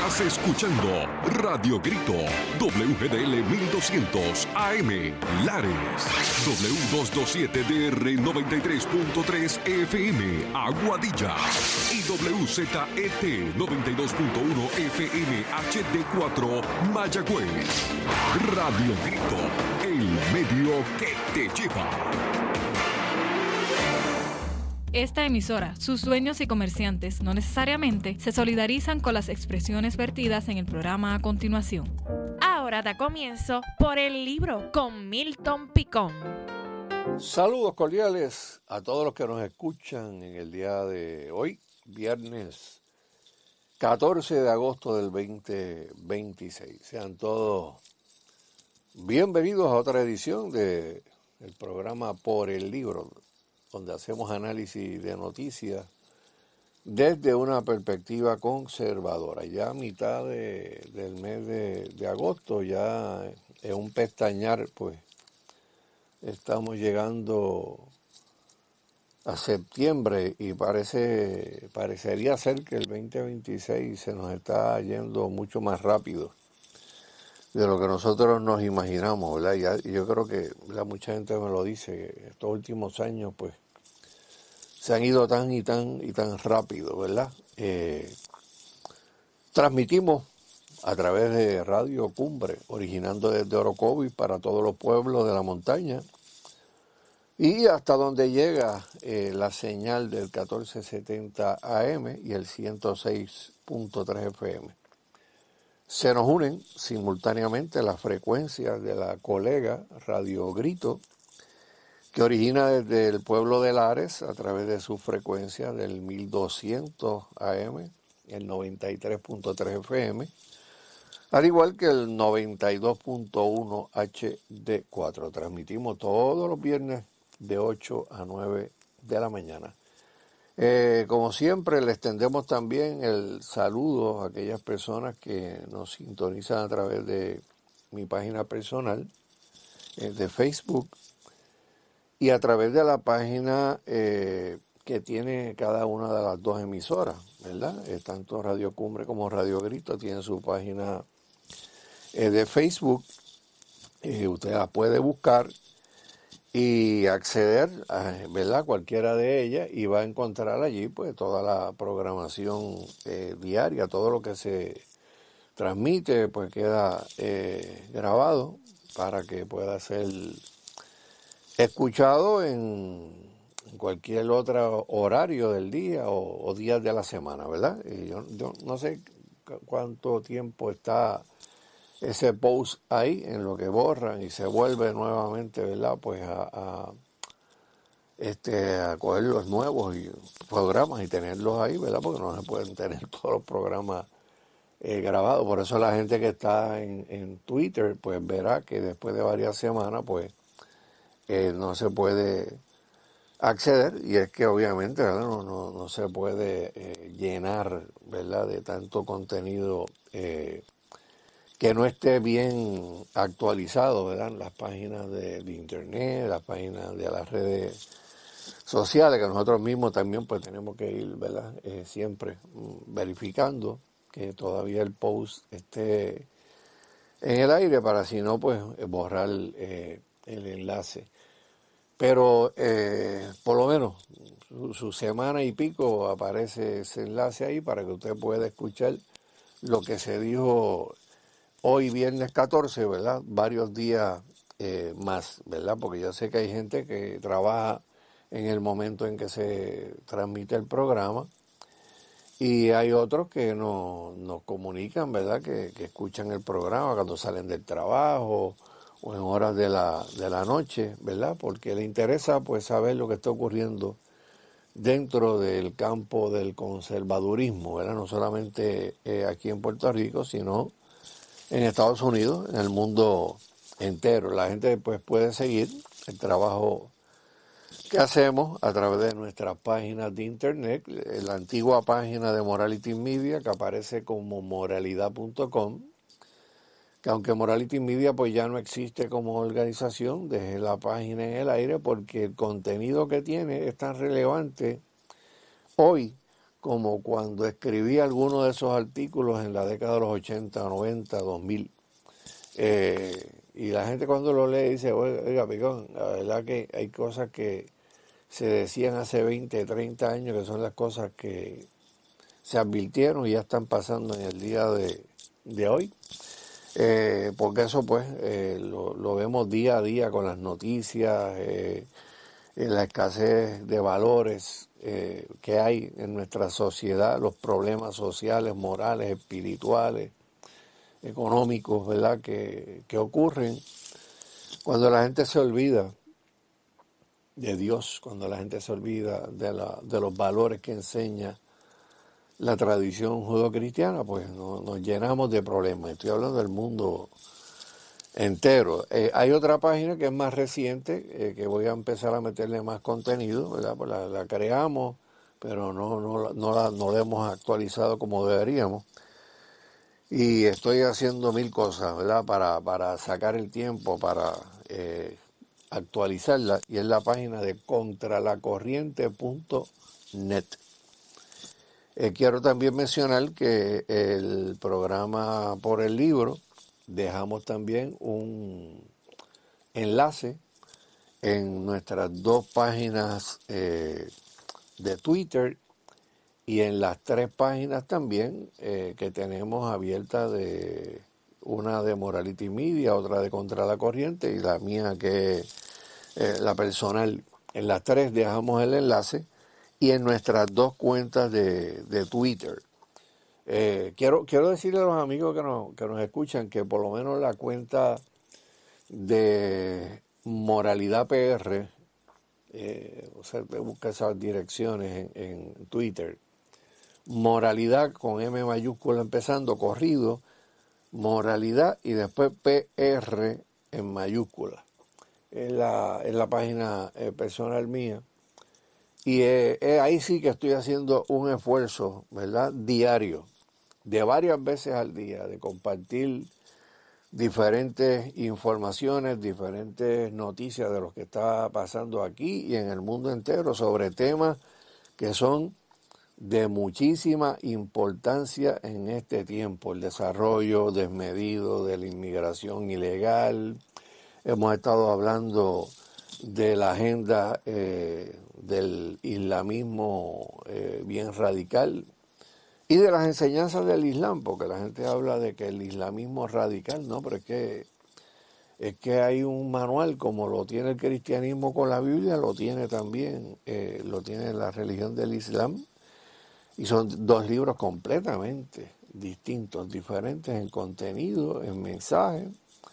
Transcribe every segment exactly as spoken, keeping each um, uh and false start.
Estás escuchando Radio Grito, W G D L mil doscientos A M, Lares, W doscientos veintisiete D R noventa y tres punto tres F M, Aguadilla, y W Z E T noventa y dos punto uno F M H D cuatro, Mayagüez. Radio Grito, el medio que te lleva. Esta emisora, sus dueños y comerciantes no necesariamente se solidarizan con las expresiones vertidas en el programa a continuación. Ahora da comienzo Por el Libro con Milton Picón. Saludos cordiales a todos los que nos escuchan en el día de hoy, viernes catorce de agosto del veinte veintiséis. Sean todos bienvenidos a otra edición del programa Por el Libro, donde hacemos análisis de noticias desde una perspectiva conservadora. Ya a mitad de, del mes de, de agosto, ya en un pestañear, pues estamos llegando a septiembre y parece parecería ser que el veinte veintiséis se nos está yendo mucho más rápido de lo que nosotros nos imaginamos, ¿verdad? Y yo creo que ¿verdad? Mucha gente me lo dice, estos últimos años, pues, se han ido tan y tan y tan rápido, ¿verdad? Eh, transmitimos a través de Radio Cumbre, originando desde Orocovis para todos los pueblos de la montaña, y hasta donde llega eh, la señal del catorce setenta A M y el ciento seis punto tres F M. Se nos unen simultáneamente las frecuencias de la colega Radio Grito, que origina desde el pueblo de Lares a través de su frecuencia del mil doscientos A M, el noventa y tres punto tres F M, al igual que el noventa y dos punto uno H D cuatro. Transmitimos todos los viernes de ocho a nueve de la mañana. Eh, como siempre, le extendemos también el saludo a aquellas personas que nos sintonizan a través de mi página personal eh, de Facebook, y a través de la página eh, que tiene cada una de las dos emisoras, ¿verdad? Eh, tanto Radio Cumbre como Radio Grito tienen su página eh, de Facebook. Eh, usted la puede buscar y acceder a, ¿verdad? Cualquiera de ellas, y va a encontrar allí pues toda la programación eh, diaria, todo lo que se transmite pues queda eh, grabado para que pueda ser escuchado en cualquier otro horario del día o, o días de la semana, ¿verdad? Y yo, yo no sé cuánto tiempo está ese post ahí, en lo que borran y se vuelve nuevamente, ¿verdad? Pues a, a, este, a coger los nuevos y programas y tenerlos ahí, ¿verdad? Porque no se pueden tener todos los programas eh, grabados. Por eso la gente que está en, en Twitter, pues verá que después de varias semanas, pues, Eh, no se puede acceder, y es que obviamente ¿verdad? No, no, no se puede eh, llenar, ¿verdad? De tanto contenido eh, que no esté bien actualizado, ¿verdad? Las páginas de, de internet, las páginas de las redes sociales, que nosotros mismos también pues tenemos que ir, ¿verdad? Eh, siempre mm, verificando que todavía el post esté en el aire, para si no pues borrar eh, el enlace. Pero eh, por lo menos su, su semana y pico aparece ese enlace ahí para que usted pueda escuchar lo que se dijo hoy viernes catorce, ¿verdad? Varios días eh, más, ¿verdad? Porque yo sé que hay gente que trabaja en el momento en que se transmite el programa, y hay otros que nos, nos comunican, ¿verdad? Que, que escuchan el programa cuando salen del trabajo o en horas de la, de la noche, ¿verdad? Porque le interesa pues saber lo que está ocurriendo dentro del campo del conservadurismo, ¿verdad? No solamente eh, aquí en Puerto Rico, sino en Estados Unidos, en el mundo entero. La gente pues puede seguir el trabajo que hacemos a través de nuestras páginas de internet, la antigua página de Morality Media, que aparece como moralidad punto com, que aunque Morality Media pues ya no existe como organización, dejé la página en el aire porque el contenido que tiene es tan relevante hoy como cuando escribí algunos de esos artículos en la década de los ochenta, noventa, dos mil. Eh, y la gente cuando lo lee dice, oiga, Picón, la verdad que hay cosas que se decían hace veinte, treinta años que son las cosas que se advirtieron y ya están pasando en el día de, de hoy. Eh, porque eso pues eh, lo, lo vemos día a día con las noticias, eh, en la escasez de valores eh, que hay en nuestra sociedad, los problemas sociales, morales, espirituales, económicos, ¿verdad?, que, que ocurren cuando la gente se olvida de Dios, cuando la gente se olvida de, la, de los valores que enseña la tradición judeocristiana, pues no, nos llenamos de problemas. Estoy hablando del mundo entero. Eh, hay otra página que es más reciente, eh, que voy a empezar a meterle más contenido, ¿verdad? Pues la, la creamos, pero no, no, no, la, no la hemos actualizado como deberíamos. Y estoy haciendo mil cosas, ¿verdad? Para, para sacar el tiempo, para eh, actualizarla. Y es la página de contralacorriente punto net. Eh, quiero también mencionar que el programa Por el Libro, dejamos también un enlace en nuestras dos páginas eh, de Twitter y en las tres páginas también eh, que tenemos abiertas, de una de Morality Media, otra de Contra la Corriente y la mía que es eh, la personal. En las tres dejamos el enlace y en nuestras dos cuentas de, de Twitter. Eh, quiero, quiero decirle a los amigos que nos, que nos escuchan que por lo menos la cuenta de Moralidad P R, eh, o sea, busca esas direcciones en, en Twitter, Moralidad con M mayúscula empezando, corrido, Moralidad y después P R en mayúscula. Es la, es la página eh, personal mía. Y eh, eh, ahí sí que estoy haciendo un esfuerzo, ¿verdad?, diario, de varias veces al día, de compartir diferentes informaciones, diferentes noticias de lo que está pasando aquí y en el mundo entero sobre temas que son de muchísima importancia en este tiempo. El desarrollo desmedido de la inmigración ilegal. Hemos estado hablando de la agenda eh, del islamismo eh, bien radical y de las enseñanzas del Islam, porque la gente habla de que el islamismo es radical, no, pero es que, es que hay un manual, como lo tiene el cristianismo con la Biblia, lo tiene también, eh, lo tiene la religión del Islam, y son dos libros completamente distintos, diferentes en contenido, en mensaje,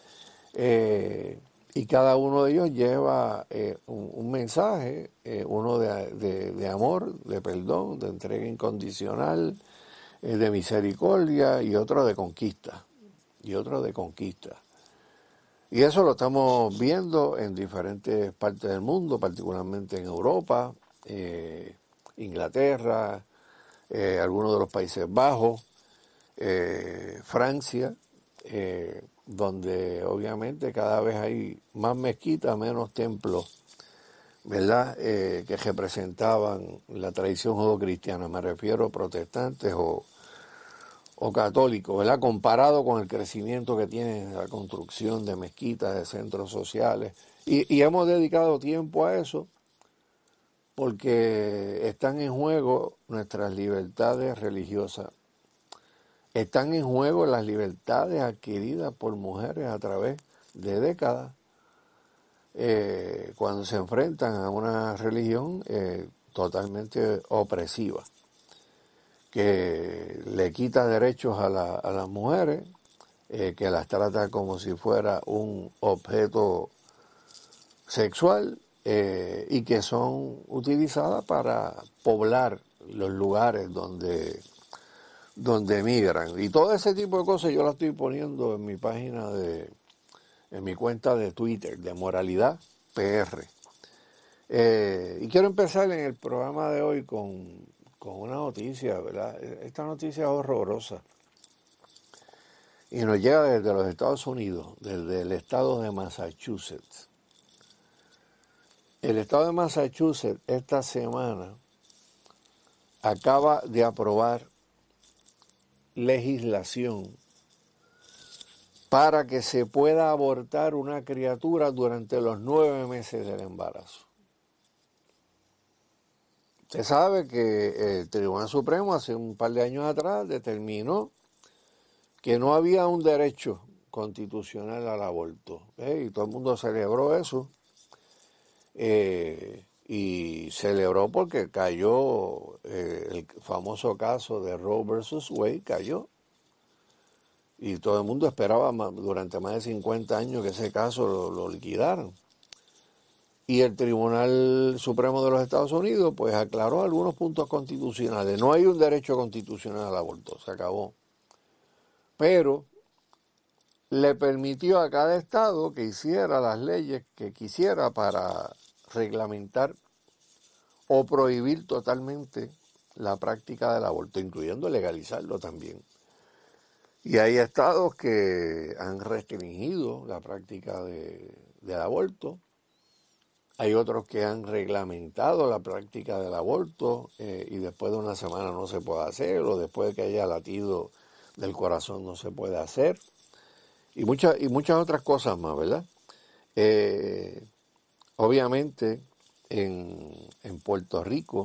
eh, y cada uno de ellos lleva eh, un, un mensaje, eh, uno de, de, de amor, de perdón, de entrega incondicional, eh, de misericordia, y otro de conquista, y otro de conquista. Y eso lo estamos viendo en diferentes partes del mundo, particularmente en Europa, eh, Inglaterra, eh, algunos de los Países Bajos, eh, Francia, eh, donde obviamente cada vez hay más mezquitas, menos templos, ¿verdad?, eh, que representaban la tradición judeocristiana. Me refiero a protestantes o, o católicos, ¿verdad?, comparado con el crecimiento que tiene la construcción de mezquitas, de centros sociales. Y, y hemos dedicado tiempo a eso porque están en juego nuestras libertades religiosas. Están en juego las libertades adquiridas por mujeres a través de décadas, eh, cuando se enfrentan a una religión eh, totalmente opresiva, que le quita derechos a, la, a las mujeres, eh, que las trata como si fuera un objeto sexual, eh, y que son utilizadas para poblar los lugares donde... donde emigran. Y todo ese tipo de cosas yo las estoy poniendo en mi página de, en mi cuenta de Twitter, de Moralidad P R. Eh, y quiero empezar en el programa de hoy con, con una noticia, ¿verdad? Esta noticia es horrorosa. Y nos llega desde los Estados Unidos, desde el estado de Massachusetts. El estado de Massachusetts esta semana acaba de aprobar legislación para que se pueda abortar una criatura durante los nueve meses del embarazo. Usted sabe que el Tribunal Supremo hace un par de años atrás determinó que no había un derecho constitucional al aborto, ¿eh? Y todo el mundo celebró eso, eh, y celebró porque cayó eh, el famoso caso de Roe versus Wade, cayó, y todo el mundo esperaba más, durante más de cincuenta años que ese caso lo, lo liquidaran. Y el Tribunal Supremo de los Estados Unidos pues aclaró algunos puntos constitucionales. No hay un derecho constitucional al aborto, se acabó. Pero le permitió a cada estado que hiciera las leyes que quisiera para reglamentar o prohibir totalmente la práctica del aborto, incluyendo legalizarlo también. Y hay estados que han restringido la práctica de, del aborto. Hay otros que han reglamentado la práctica del aborto eh, y después de una semana no se puede hacer, o después de que haya latido del corazón no se puede hacer, y muchas, y muchas otras cosas más, ¿verdad? Eh, obviamente en, en Puerto Rico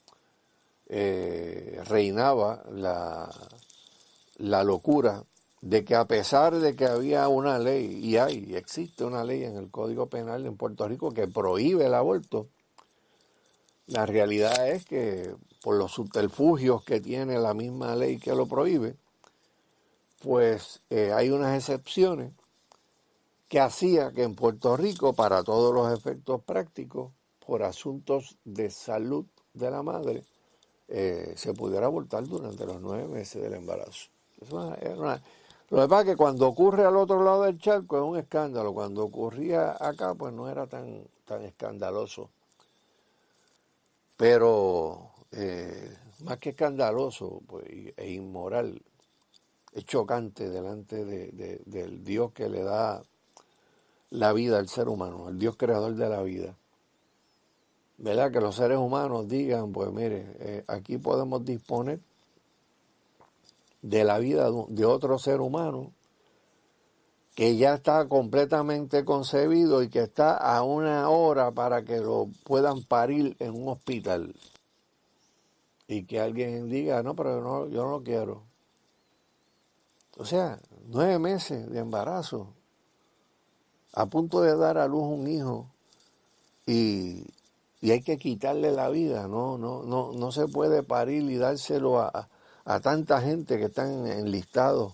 eh, reinaba la, la locura de que a pesar de que había una ley, y hay, y existe una ley en el Código Penal en Puerto Rico que prohíbe el aborto, la realidad es que por los subterfugios que tiene la misma ley que lo prohíbe, pues eh, hay unas excepciones que hacía que en Puerto Rico, para todos los efectos prácticos, por asuntos de salud de la madre, eh, se pudiera abortar durante los nueve meses del embarazo. Es una, es una, Lo que pasa es que cuando ocurre al otro lado del charco es un escándalo. Cuando ocurría acá, pues no era tan, tan escandaloso. Pero eh, más que escandaloso, pues, e inmoral, es chocante delante de, de, del Dios que le da la vida al ser humano, el Dios creador de la vida. ¿Verdad? Que los seres humanos digan, pues mire, eh, aquí podemos disponer de la vida de otro ser humano que ya está completamente concebido y que está a una hora para que lo puedan parir en un hospital. Y que alguien diga, no, pero no, yo no lo quiero. O sea, nueve meses de embarazo, a punto de dar a luz un hijo, y, y hay que quitarle la vida. No, no, no, no se puede parir y dárselo a, a tanta gente que están enlistados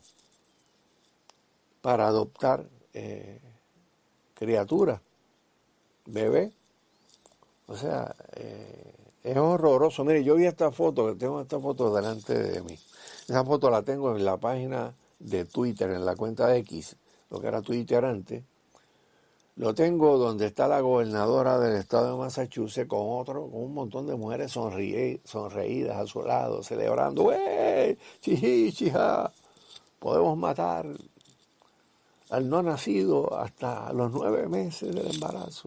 para adoptar eh, criaturas, bebés. O sea, eh, es horroroso. Mire, yo vi esta foto, que tengo esta foto delante de mí. Esa foto la tengo en la página de Twitter, en la cuenta de X, lo que era Twitter antes. Lo tengo donde está la gobernadora del estado de Massachusetts con otro, con un montón de mujeres sonríe, sonreídas a su lado, celebrando, ¡eh! ¡Chiji, chija! Podemos matar al no nacido hasta los nueve meses del embarazo.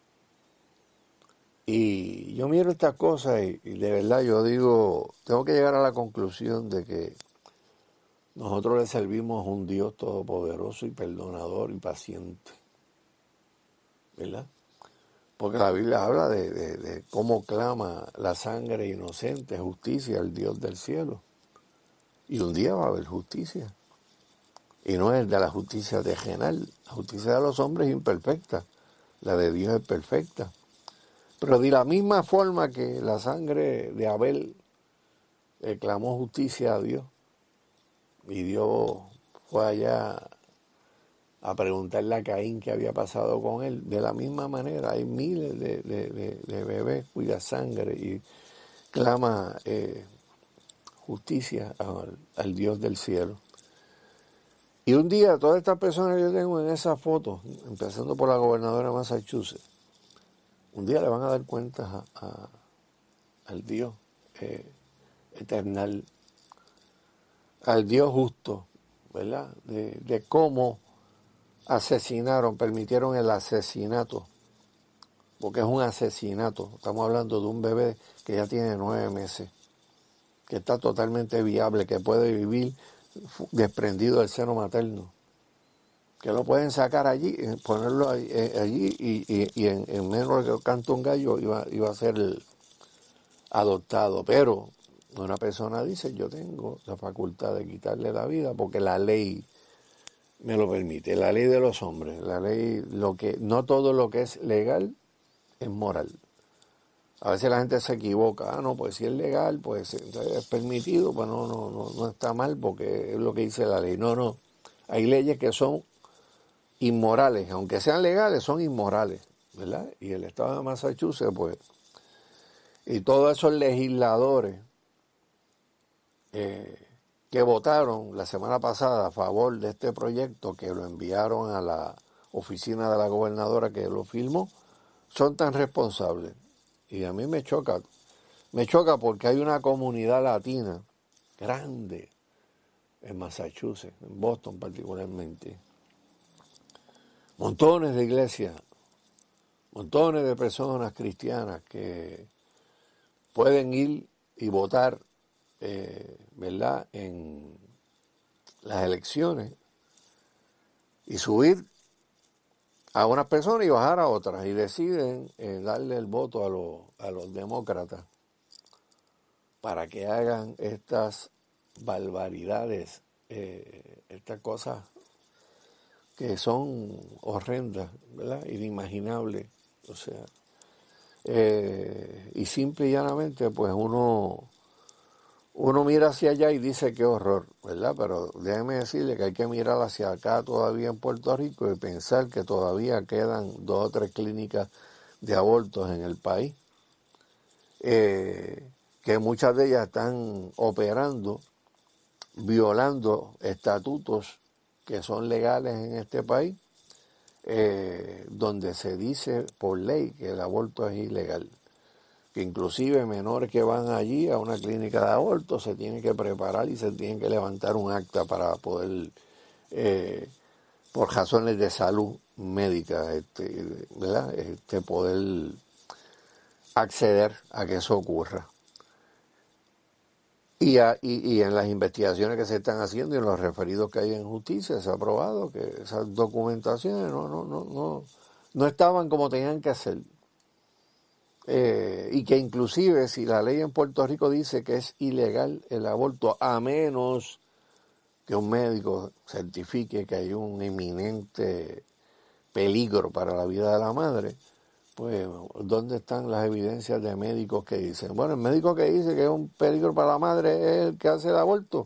Y yo miro estas cosas y, y de verdad yo digo, tengo que llegar a la conclusión de que nosotros le servimos a un Dios todopoderoso y perdonador y paciente, ¿verdad? Porque la Biblia habla de, de, de cómo clama la sangre inocente, justicia al Dios del cielo. Y un día va a haber justicia. Y no es de la justicia terrenal. La justicia de los hombres es imperfecta. La de Dios es perfecta. Pero de la misma forma que la sangre de Abel eh, clamó justicia a Dios, y Dios fue allá a preguntarle a Caín qué había pasado con él, de la misma manera hay miles de, de, de, de bebés cuya sangre y clama eh, justicia al, al Dios del cielo. Y un día todas estas personas que yo tengo en esa foto, empezando por la gobernadora de Massachusetts, un día le van a dar cuenta a, a, al Dios eh, eternal, al Dios justo, ¿verdad? De, de cómo asesinaron, permitieron el asesinato, porque es un asesinato. Estamos hablando de un bebé que ya tiene nueve meses. que está totalmente viable, que puede vivir desprendido del seno materno, que lo pueden sacar allí, ponerlo allí, allí y, y, y en, en menos de que canta un gallo iba, iba a ser el adoptado. Pero una persona dice, yo tengo la facultad de quitarle la vida porque la ley me lo permite, la ley de los hombres, la ley, lo que no todo lo que es legal es moral. A veces la gente se equivoca, ah, no, pues si es legal, pues es permitido, pues no, no, no, no está mal porque es lo que dice la ley. No, no, hay leyes que son inmorales, aunque sean legales, son inmorales, ¿verdad? Y el estado de Massachusetts, pues, y todos esos legisladores eh, que votaron la semana pasada a favor de este proyecto, que lo enviaron a la oficina de la gobernadora que lo firmó, son tan responsables. Y a mí me choca, me choca porque hay una comunidad latina grande en Massachusetts, en Boston particularmente. Montones de iglesias, montones de personas cristianas que pueden ir y votar, eh, ¿verdad?, en las elecciones y subir a unas personas y bajar a otras, y deciden eh, darle el voto a los, a los demócratas para que hagan estas barbaridades, eh, estas cosas que son horrendas, ¿verdad?, inimaginables. O sea, eh, y simple y llanamente, pues uno, uno mira hacia allá y dice qué horror, ¿verdad? Pero déjeme decirle que hay que mirar hacia acá todavía en Puerto Rico y pensar que todavía quedan dos o tres clínicas de abortos en el país, eh, que muchas de ellas están operando, violando estatutos que son legales en este país, eh, donde se dice por ley que el aborto es ilegal. Que inclusive menores que van allí a una clínica de aborto se tienen que preparar y se tienen que levantar un acta para poder, eh, por razones de salud médica, este, ¿verdad?, este, poder acceder a que eso ocurra. Y, a, y, y en las investigaciones que se están haciendo y en los referidos que hay en justicia se ha probado que esas documentaciones no, no, no, no, no estaban como tenían que ser. Eh, y que inclusive si la ley en Puerto Rico dice que es ilegal el aborto, a menos que un médico certifique que hay un inminente peligro para la vida de la madre, pues ¿dónde están las evidencias de médicos que dicen? Bueno, el médico que dice que es un peligro para la madre es el que hace el aborto.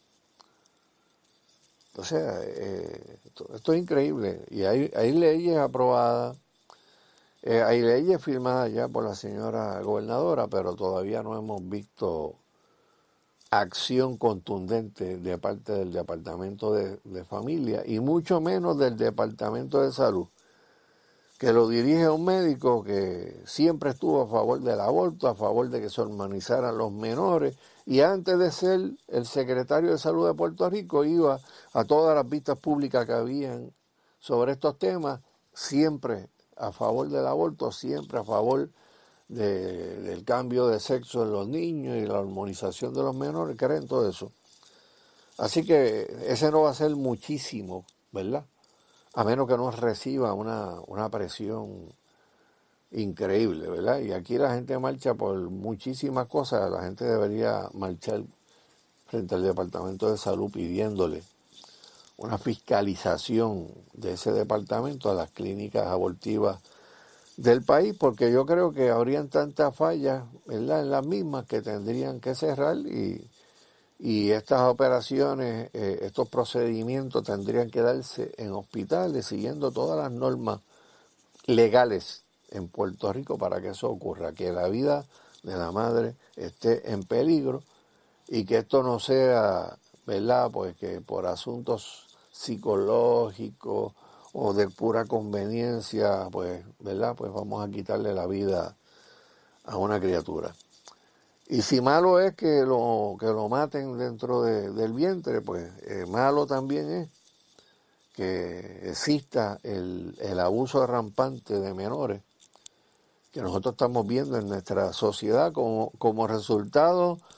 O sea, eh, esto, esto es increíble. Y hay, hay leyes aprobadas. Eh, hay leyes firmadas ya por la señora gobernadora, pero todavía no hemos visto acción contundente de parte del Departamento de, de Familia y mucho menos del Departamento de Salud, que lo dirige un médico que siempre estuvo a favor del aborto, a favor de que se humanizaran los menores, y antes de ser el secretario de Salud de Puerto Rico iba a todas las vistas públicas que habían sobre estos temas, siempre a favor del aborto, siempre a favor de, del cambio de sexo en los niños y la hormonización de los menores, creen todo eso. Así que ese no va a ser muchísimo, ¿verdad?, a menos que no reciba una, una presión increíble, ¿verdad? Y aquí la gente marcha por muchísimas cosas, la gente debería marchar frente al Departamento de Salud pidiéndole una fiscalización de ese departamento a las clínicas abortivas del país, porque yo creo que habrían tantas fallas, ¿verdad?, en las mismas que tendrían que cerrar y, y estas operaciones, eh, estos procedimientos tendrían que darse en hospitales siguiendo todas las normas legales en Puerto Rico para que eso ocurra, que la vida de la madre esté en peligro y que esto no sea, ¿verdad?, pues que por asuntos psicológicos o de pura conveniencia, pues, ¿verdad?, pues vamos a quitarle la vida a una criatura. Y si malo es que lo, que lo maten dentro de, del vientre, pues eh, malo también es que exista el, el abuso rampante de menores que nosotros estamos viendo en nuestra sociedad como, como resultado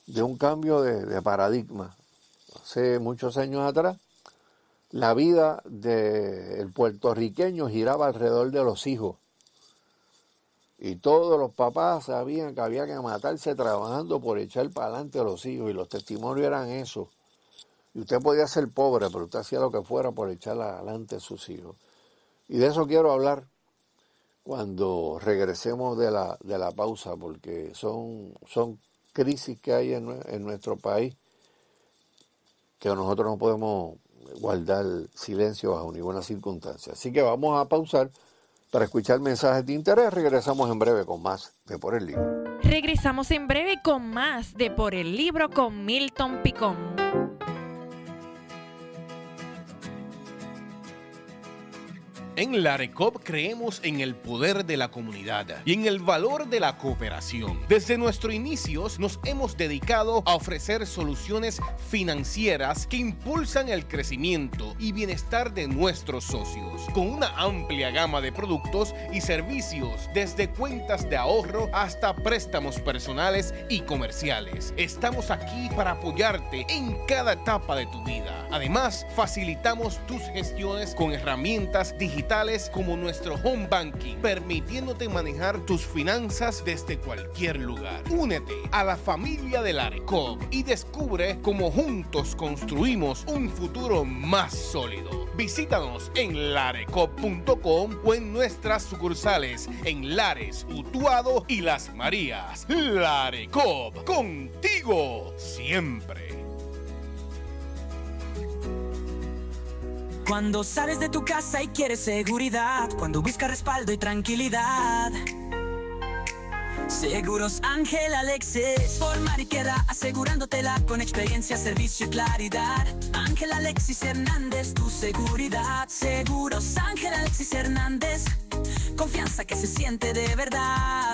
de un cambio de, de paradigma. Hace muchos años atrás, la vida del puertorriqueño giraba alrededor de los hijos. Y todos los papás sabían que había que matarse trabajando por echar para adelante a los hijos. Y los testimonios eran eso. Y usted podía ser pobre, pero usted hacía lo que fuera por echar adelante a sus hijos. Y de eso quiero hablar cuando regresemos de la, de la pausa, porque son, son crisis que hay en, en nuestro país que nosotros no podemos guardar silencio bajo ninguna circunstancia. Así que vamos a pausar para escuchar mensajes de interés. Regresamos en breve con más de Por el Libro. Regresamos en breve con más de Por el Libro con Milton Picón. En Larecop creemos en el poder de la comunidad y en el valor de la cooperación. Desde nuestros inicios nos hemos dedicado a ofrecer soluciones financieras que impulsan el crecimiento y bienestar de nuestros socios, con una amplia gama de productos y servicios, desde cuentas de ahorro hasta préstamos personales y comerciales. Estamos aquí para apoyarte en cada etapa de tu vida. Además, facilitamos tus gestiones con herramientas digitales como nuestro Home Banking, permitiéndote manejar tus finanzas desde cualquier lugar. Únete a la familia de Larecop y descubre cómo juntos construimos un futuro más sólido. Visítanos en larecop punto com o en nuestras sucursales en Lares, Utuado y Las Marías. Larecop, contigo siempre. Cuando sales de tu casa y quieres seguridad, cuando buscas respaldo y tranquilidad, Seguros Ángel Alexis, formar y queda asegurándotela con experiencia, servicio y claridad. Ángel Alexis Hernández, tu seguridad. Seguros Ángel Alexis Hernández, confianza que se siente de verdad.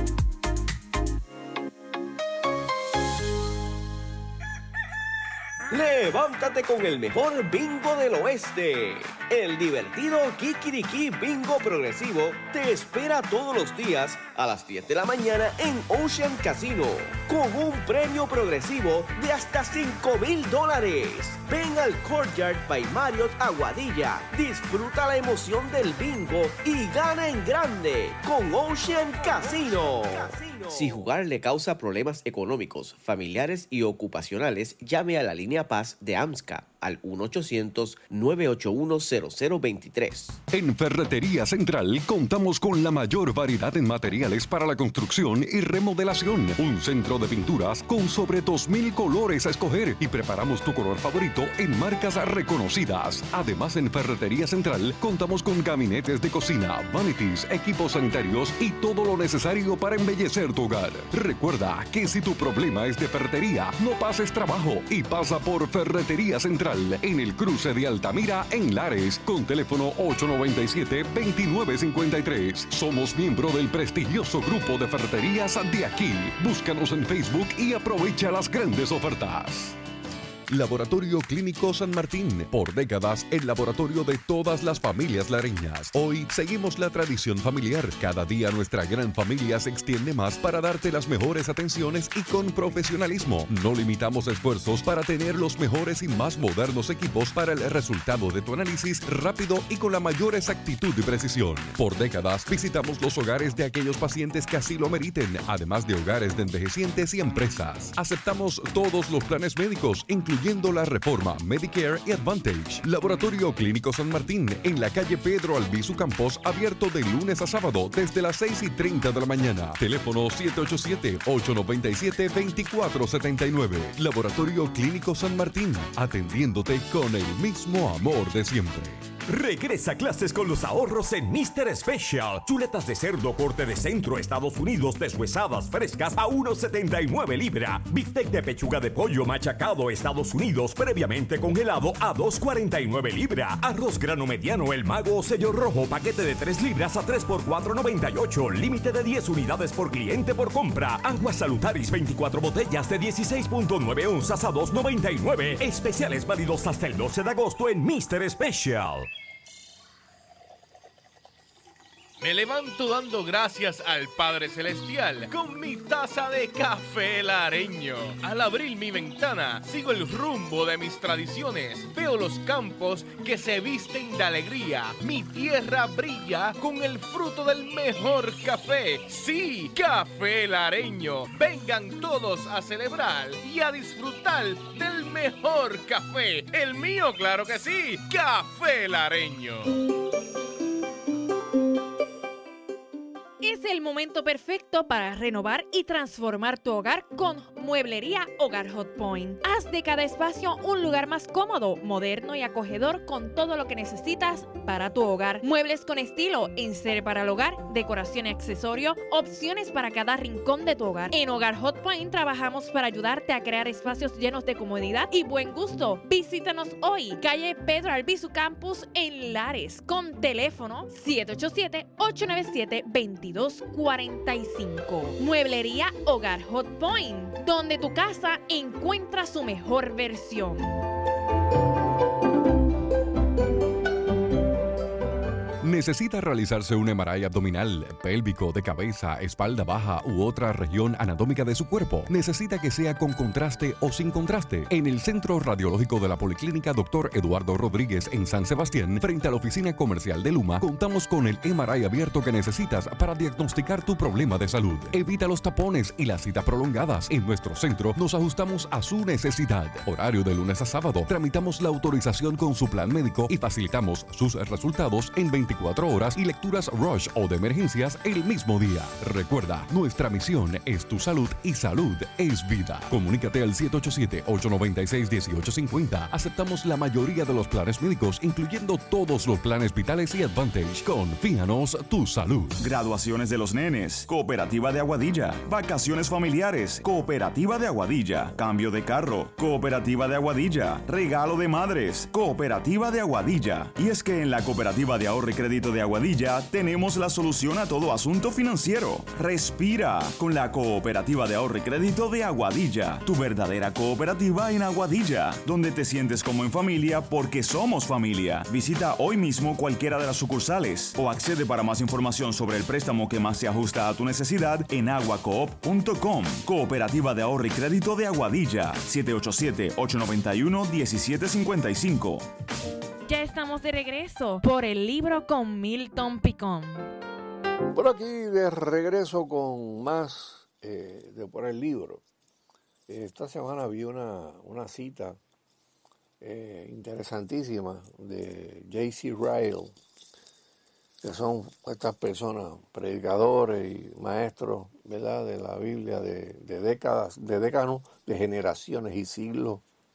Levántate con el mejor bingo del oeste. El divertido Kikiriki Bingo Progresivo te espera todos los días a las diez de la mañana en Ocean Casino, con un premio progresivo de hasta cinco mil dólares. Ven al Courtyard by Marriott Aguadilla, disfruta la emoción del bingo y gana en grande con Ocean Casino. Si jugar le causa problemas económicos, familiares y ocupacionales, llame a la línea Paz de AMSCA al uno ochocientos, nueve ocho uno, cero cero dos tres. En Ferretería Central contamos con la mayor variedad en materiales para la construcción y remodelación. Un centro de pinturas con sobre dos mil colores a escoger y preparamos tu color favorito en marcas reconocidas. Además, en Ferretería Central contamos con gabinetes de cocina, vanities, equipos sanitarios y todo lo necesario para embellecer tu hogar. Recuerda que si tu problema es de ferretería, no pases trabajo y pasa por Ferretería Central en el cruce de Altamira en Lares con teléfono ocho nueve siete, dos nueve cinco tres. Somos miembro del prestigioso grupo de ferreterías de aquí. Búscanos en Facebook y aprovecha las grandes ofertas. Laboratorio Clínico San Martín, por décadas el laboratorio de todas las familias lareñas. Hoy seguimos la tradición familiar. Cada día nuestra gran familia se extiende más para darte las mejores atenciones y con profesionalismo. No limitamos esfuerzos para tener los mejores y más modernos equipos para el resultado de tu análisis rápido y con la mayor exactitud y precisión. Por décadas visitamos los hogares de aquellos pacientes que así lo meriten, además de hogares de envejecientes y empresas. Aceptamos todos los planes médicos, incluyendo la Reforma, Medicare y Advantage. Laboratorio Clínico San Martín, en la calle Pedro Albizu Campos, abierto de lunes a sábado desde las seis y treinta de la mañana. Teléfono siete ocho siete, ocho nueve siete, dos cuatro siete nueve. Laboratorio Clínico San Martín, atendiéndote con el mismo amor de siempre. Regresa a clases con los ahorros en mister Special. Chuletas de cerdo corte de centro Estados Unidos deshuesadas frescas a uno setenta y nueve libra. Bistec de pechuga de pollo machacado Estados Unidos previamente congelado a dos cuarenta y nueve libra. Arroz grano mediano El Mago o sello rojo paquete de tres libras a tres por cuatro noventa y ocho. Límite de diez unidades por cliente por compra. Agua Salutaris veinticuatro botellas de dieciséis punto nueve onzas a dos noventa y nueve. Especiales válidos hasta el doce de agosto en mister Special. Me levanto dando gracias al Padre Celestial con mi taza de café lareño. Al abrir mi ventana, sigo el rumbo de mis tradiciones. Veo los campos que se visten de alegría. Mi tierra brilla con el fruto del mejor café. Sí, café lareño. Vengan todos a celebrar y a disfrutar del mejor café. El mío, claro que sí. Café lareño. Es el momento perfecto para renovar y transformar tu hogar con Mueblería Hogar Hot Point. Haz de cada espacio un lugar más cómodo, moderno y acogedor con todo lo que necesitas para tu hogar. Muebles con estilo, enseres para el hogar, decoración y accesorio, opciones para cada rincón de tu hogar. En Hogar Hot Point trabajamos para ayudarte a crear espacios llenos de comodidad y buen gusto. Visítanos hoy, calle Pedro Albizu Campus en Lares, con teléfono siete ocho siete, ocho nueve siete, dos dos cuatro cinco. Mueblería Hogar Hot Point, donde tu casa encuentra su mejor versión. ¿Necesita realizarse un M R I abdominal, pélvico, de cabeza, espalda baja u otra región anatómica de su cuerpo? ¿Necesita que sea con contraste o sin contraste? En el Centro Radiológico de la Policlínica doctor Eduardo Rodríguez en San Sebastián, frente a la oficina comercial de Luma, contamos con el M R I abierto que necesitas para diagnosticar tu problema de salud. Evita los tapones y las citas prolongadas. En nuestro centro nos ajustamos a su necesidad. Horario de lunes a sábado. Tramitamos la autorización con su plan médico y facilitamos sus resultados en veinticuatro horas y lecturas rush o de emergencias el mismo día. Recuerda, nuestra misión es tu salud y salud es vida. Comunícate al siete ocho siete, ocho nueve seis, uno ocho cinco cero. Aceptamos la mayoría de los planes médicos, incluyendo todos los planes vitales y Advantage. Confíanos tu salud. Graduaciones de los nenes, Cooperativa de Aguadilla. Vacaciones familiares, Cooperativa de Aguadilla. Cambio de carro, Cooperativa de Aguadilla. Regalo de madres, Cooperativa de Aguadilla. Y es que en la Cooperativa de Ahorro y Crédito de Aguadilla tenemos la solución a todo asunto financiero. Respira con la Cooperativa de Ahorro y Crédito de Aguadilla, tu verdadera cooperativa en Aguadilla, donde te sientes como en familia porque somos familia. Visita hoy mismo cualquiera de las sucursales o accede para más información sobre el préstamo que más se ajusta a tu necesidad en aguacoop punto com. Cooperativa de Ahorro y Crédito de Aguadilla, siete ocho siete, ocho nueve uno, uno siete cinco cinco. Ya estamos de regreso por el libro con Milton Picón. Por aquí de regreso con más eh, de por el libro. Esta semana vi una, una cita eh, interesantísima de J C Ryle, que son estas personas, predicadores y maestros, ¿verdad?, de la Biblia de, de décadas, de décadas, de generaciones y siglos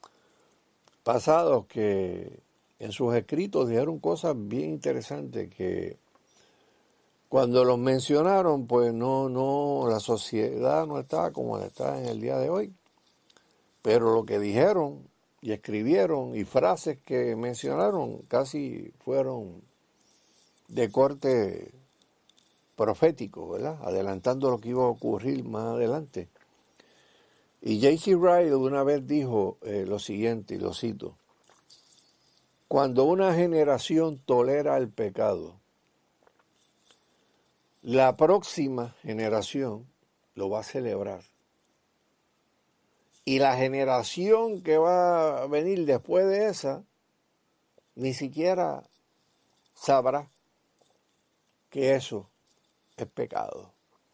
pasados, que en sus escritos dijeron cosas bien interesantes que cuando los mencionaron, pues no, no, la sociedad no estaba como está en el día de hoy. Pero lo que dijeron y escribieron y frases que mencionaron casi fueron de corte profético, ¿verdad?, adelantando lo que iba a ocurrir más adelante. Y J C Ryle una vez dijo eh, lo siguiente, y lo cito: cuando una generación tolera el pecado, la próxima generación lo va a celebrar. Y la generación que va a venir después de esa, ni siquiera sabrá que eso es pecado.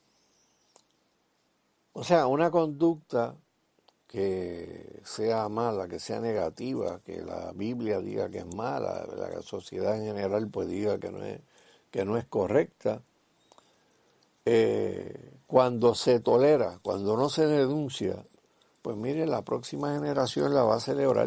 O sea, una conducta que sea mala, que sea negativa, que la Biblia diga que es mala, la sociedad en general pues diga que no es, que no es correcta, eh, cuando se tolera, cuando no se denuncia, pues mire, la próxima generación la va a celebrar.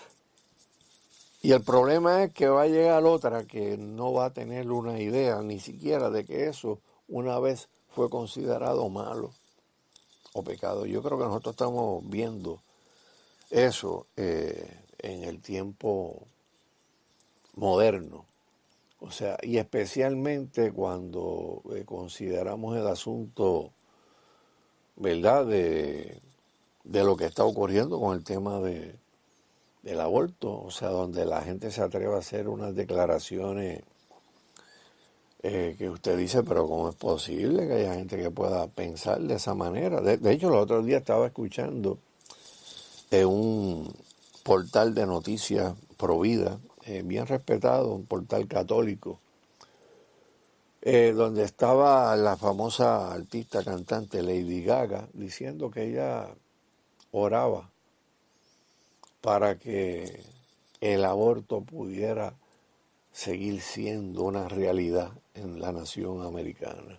Y el problema es que va a llegar otra que no va a tener una idea ni siquiera de que eso una vez fue considerado malo o pecado. Yo creo que nosotros estamos viendo eso eh, en el tiempo moderno. O sea, y especialmente cuando eh, consideramos el asunto, ¿verdad?, de, de lo que está ocurriendo con el tema de, del aborto. O sea, donde la gente se atreve a hacer unas declaraciones eh, que usted dice, pero ¿cómo es posible que haya gente que pueda pensar de esa manera? De, de hecho, el otro día estaba escuchando en un portal de noticias Provida, eh, bien respetado, un portal católico, eh, donde estaba la famosa artista cantante Lady Gaga diciendo que ella oraba para que el aborto pudiera seguir siendo una realidad en la nación americana.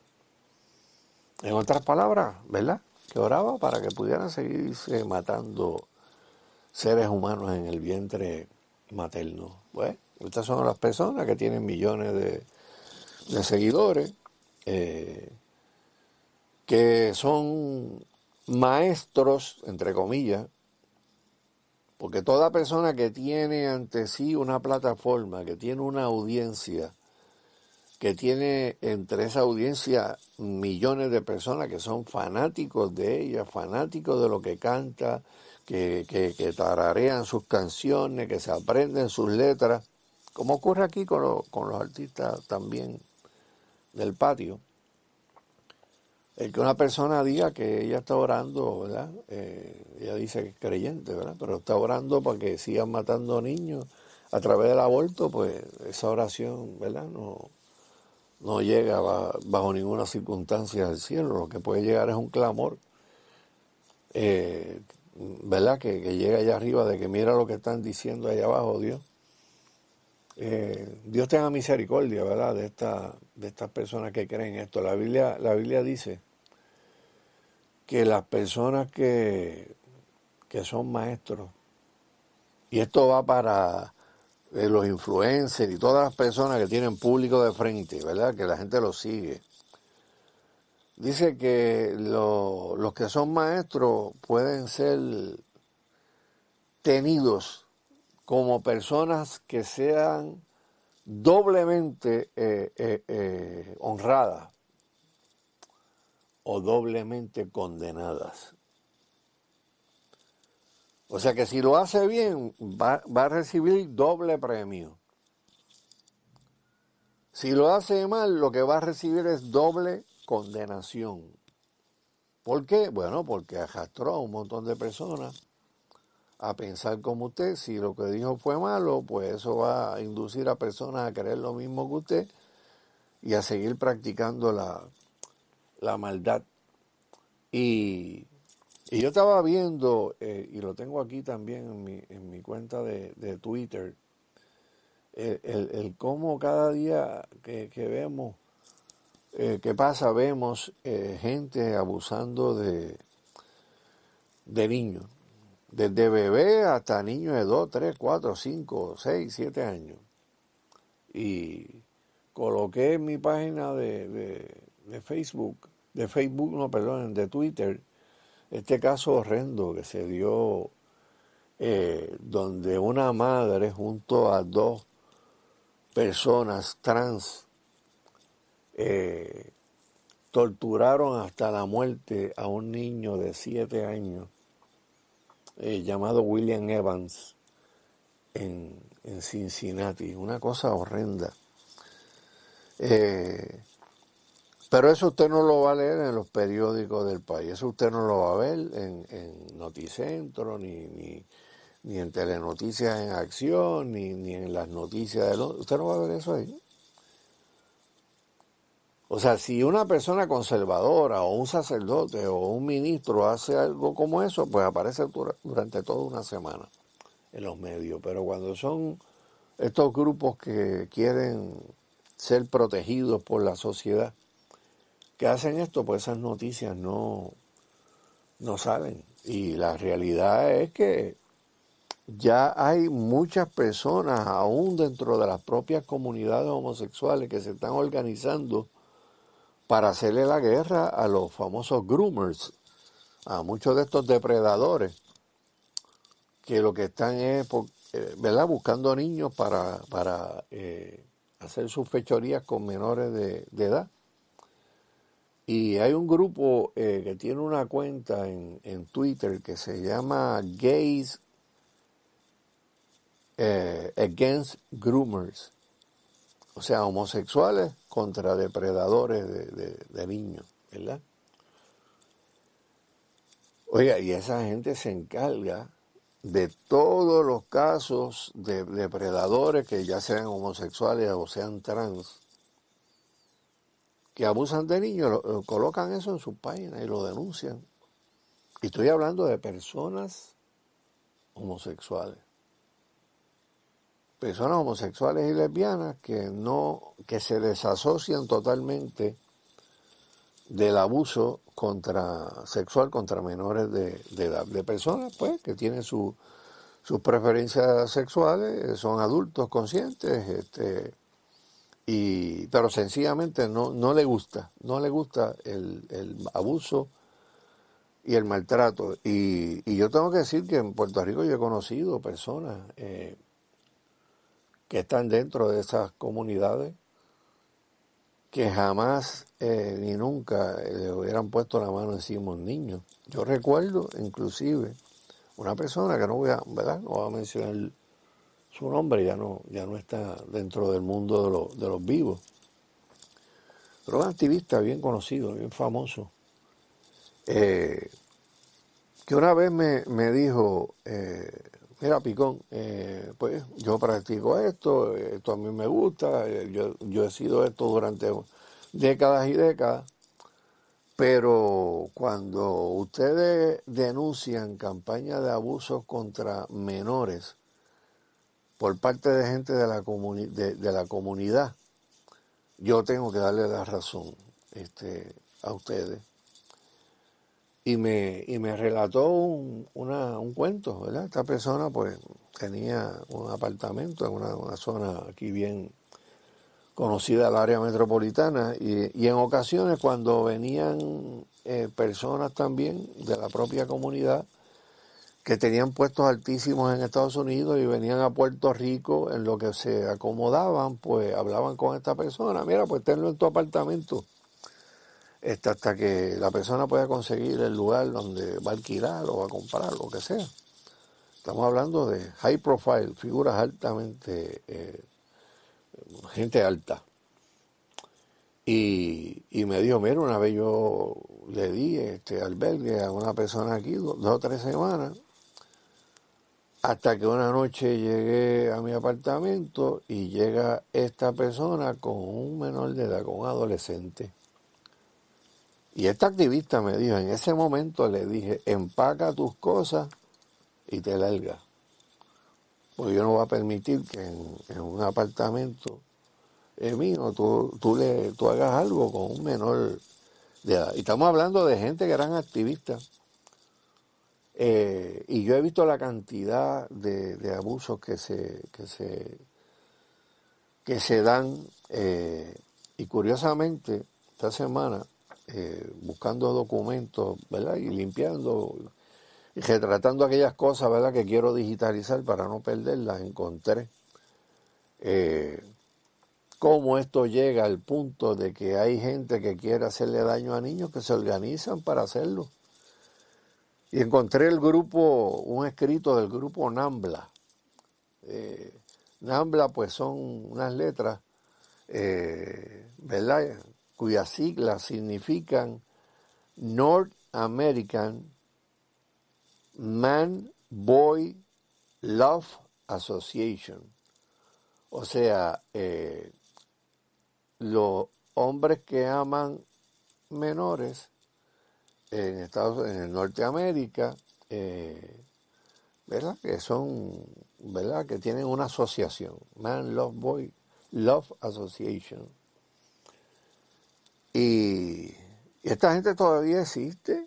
En otras palabras, ¿verdad? Que oraba para que pudieran seguirse matando seres humanos en el vientre materno. Bueno, estas son las personas que tienen millones de, de seguidores, eh, que son maestros, entre comillas, porque toda persona que tiene ante sí una plataforma, que tiene una audiencia, que tiene entre esa audiencia millones de personas que son fanáticos de ella, fanáticos de lo que canta, que, que, que tararean sus canciones, que se aprenden sus letras, como ocurre aquí con, lo, con los artistas también del patio. El que una persona diga que ella está orando, ¿verdad? Eh, ella dice que es creyente, ¿verdad? Pero está orando para que sigan matando niños a través del aborto, pues esa oración, ¿verdad? No, no llega bajo, bajo ninguna circunstancia al cielo. Lo que puede llegar es un clamor, eh, ¿verdad? Que, que llega allá arriba de que mira lo que están diciendo allá abajo, Dios. Eh, Dios tenga misericordia, ¿verdad? De esta, de estas personas que creen esto. La Biblia, la Biblia dice que las personas que, que son maestros, y esto va para eh, los influencers y todas las personas que tienen público de frente, ¿verdad? Que la gente los sigue. Dice que lo, los que son maestros pueden ser tenidos como personas que sean doblemente eh, eh, eh, honradas o doblemente condenadas. O sea que si lo hace bien, va, va a recibir doble premio. Si lo hace mal, lo que va a recibir es doble condenación. ¿Por qué? Bueno, porque arrastró a un montón de personas a pensar como usted. Si lo que dijo fue malo, pues eso va a inducir a personas a creer lo mismo que usted y a seguir practicando la, la maldad. Y, y yo estaba viendo, eh, y lo tengo aquí también en mi, en mi cuenta de, de Twitter, el, el, el cómo cada día que, que vemos, eh, que pasa, vemos eh, gente abusando de, de niños. Desde bebé hasta niños de dos, tres, cuatro, cinco, seis, siete años. Y coloqué en mi página de, de, de Facebook, de Facebook, no, perdón, de Twitter, este caso horrendo que se dio eh, donde una madre junto a dos personas trans eh, torturaron hasta la muerte a un niño de siete años. Eh, llamado William Evans en, en Cincinnati, una cosa horrenda. Eh, pero eso usted no lo va a leer en los periódicos del país, eso usted no lo va a ver en, en Noticentro, ni, ni, ni en Telenoticias en Acción, ni, ni en las noticias de los... Usted no va a ver eso ahí. O sea, si una persona conservadora o un sacerdote o un ministro hace algo como eso, pues aparece durante toda una semana en los medios. Pero cuando son estos grupos que quieren ser protegidos por la sociedad, que hacen esto, pues esas noticias no, no salen. Y la realidad es que ya hay muchas personas, aún dentro de las propias comunidades homosexuales, que se están organizando para hacerle la guerra a los famosos groomers, a muchos de estos depredadores, que lo que están es, ¿verdad?, buscando niños para, para eh, hacer sus fechorías con menores de, de edad. Y hay un grupo eh, que tiene una cuenta en, en Twitter que se llama Gays eh, Against Groomers. O sea, homosexuales contra depredadores de, de, de niños, ¿verdad? Oiga, y esa gente se encarga de todos los casos de depredadores, que ya sean homosexuales o sean trans, que abusan de niños, lo, lo, colocan eso en sus páginas y lo denuncian. Y estoy hablando de personas homosexuales. Personas homosexuales y lesbianas que no, que se desasocian totalmente del abuso contra sexual contra menores de, de edad, de personas pues que tienen su, sus preferencias sexuales, son adultos conscientes, este, y pero sencillamente no, no le gusta, no le gusta el, el abuso y el maltrato. Y, y yo tengo que decir que en Puerto Rico yo he conocido personas eh, que están dentro de esas comunidades que jamás eh, ni nunca le hubieran puesto la mano encima a un niño. Yo recuerdo inclusive una persona que no voy a, ¿verdad? No voy a mencionar su nombre, ya no, ya no está dentro del mundo de, lo, de los vivos, pero un activista bien conocido, bien famoso, eh, que una vez me, me dijo, eh, mira Picón, eh, pues yo practico esto, esto a mí me gusta, yo, yo he sido esto durante décadas y décadas, pero cuando ustedes denuncian campañas de abusos contra menores por parte de gente de la, comuni- de, de la comunidad, yo tengo que darle la razón este, a ustedes. Y me, y me relató un, una, un cuento, ¿verdad? Esta persona pues tenía un apartamento en una, una zona aquí bien conocida del área metropolitana, y, y en ocasiones cuando venían eh, personas también de la propia comunidad que tenían puestos altísimos en Estados Unidos y venían a Puerto Rico, en lo que se acomodaban, pues hablaban con esta persona, mira, pues tenlo en tu apartamento, Este, hasta que la persona pueda conseguir el lugar donde va a alquilar o va a comprar, lo que sea. Estamos hablando de high profile, figuras altamente, eh, gente alta. Y, y me dijo, mira, una vez yo le di este albergue a una persona aquí, dos, dos o tres semanas, hasta que una noche llegué a mi apartamento y llega esta persona con un menor de edad, con un adolescente. Y esta activista me dijo, en ese momento le dije, empaca tus cosas y te largas. Porque yo no voy a permitir que en, en un apartamento eh, mío tú, tú, le, tú hagas algo con un menor de edad. Y estamos hablando de gente que eran activistas. Eh, y yo he visto la cantidad de, de abusos que se, que se, que se dan. Eh, y curiosamente, esta semana, Eh, buscando documentos, ¿verdad? Y limpiando y retratando aquellas cosas, ¿verdad? Que quiero digitalizar para no perderlas, encontré eh, cómo esto llega al punto de que hay gente que quiere hacerle daño a niños que se organizan para hacerlo. Y encontré el grupo, un escrito del grupo NAMBLA. Eh, NAMBLA pues son unas letras, eh, ¿verdad?, cuyas siglas significan North American Man Boy Love Association. O sea, eh, los hombres que aman menores en Estados en el Norteamérica, eh, ¿verdad? Que son, ¿verdad? Que tienen una asociación, Man Love Boy Love Association. Y, y esta gente todavía existe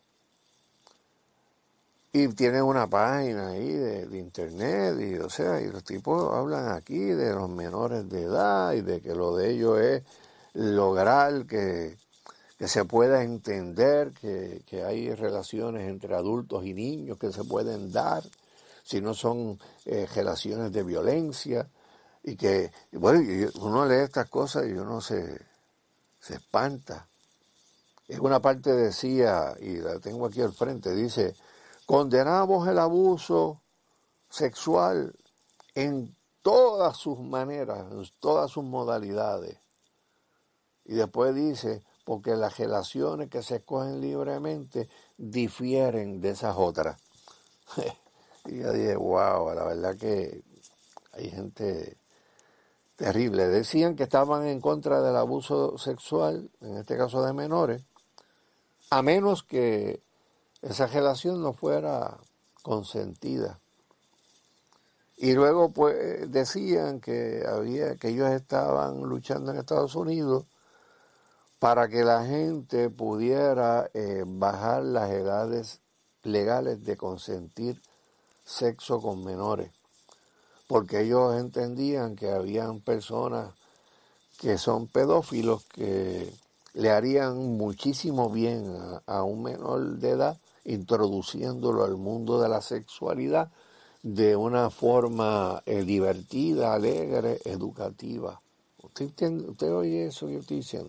y tienen una página ahí de, de internet, y o sea, y los tipos hablan aquí de los menores de edad y de que lo de ellos es lograr que, que se pueda entender que, que hay relaciones entre adultos y niños que se pueden dar, si no son eh, relaciones de violencia, y que, y bueno, y uno lee estas cosas y uno se... se espanta. En una parte decía, y la tengo aquí al frente, dice, condenamos el abuso sexual en todas sus maneras, en todas sus modalidades. Y después dice, porque las relaciones que se escogen libremente difieren de esas otras. Y yo dije, wow, la verdad que hay gente terrible. Decían que estaban en contra del abuso sexual, en este caso de menores, a menos que esa relación no fuera consentida. Y luego pues decían que había que ellos estaban luchando en Estados Unidos para que la gente pudiera eh, bajar las edades legales de consentir sexo con menores, porque ellos entendían que habían personas que son pedófilos que le harían muchísimo bien a, a un menor de edad, introduciéndolo al mundo de la sexualidad de una forma eh, divertida, alegre, educativa. ¿Usted, entiende, usted oye eso que yo estoy diciendo?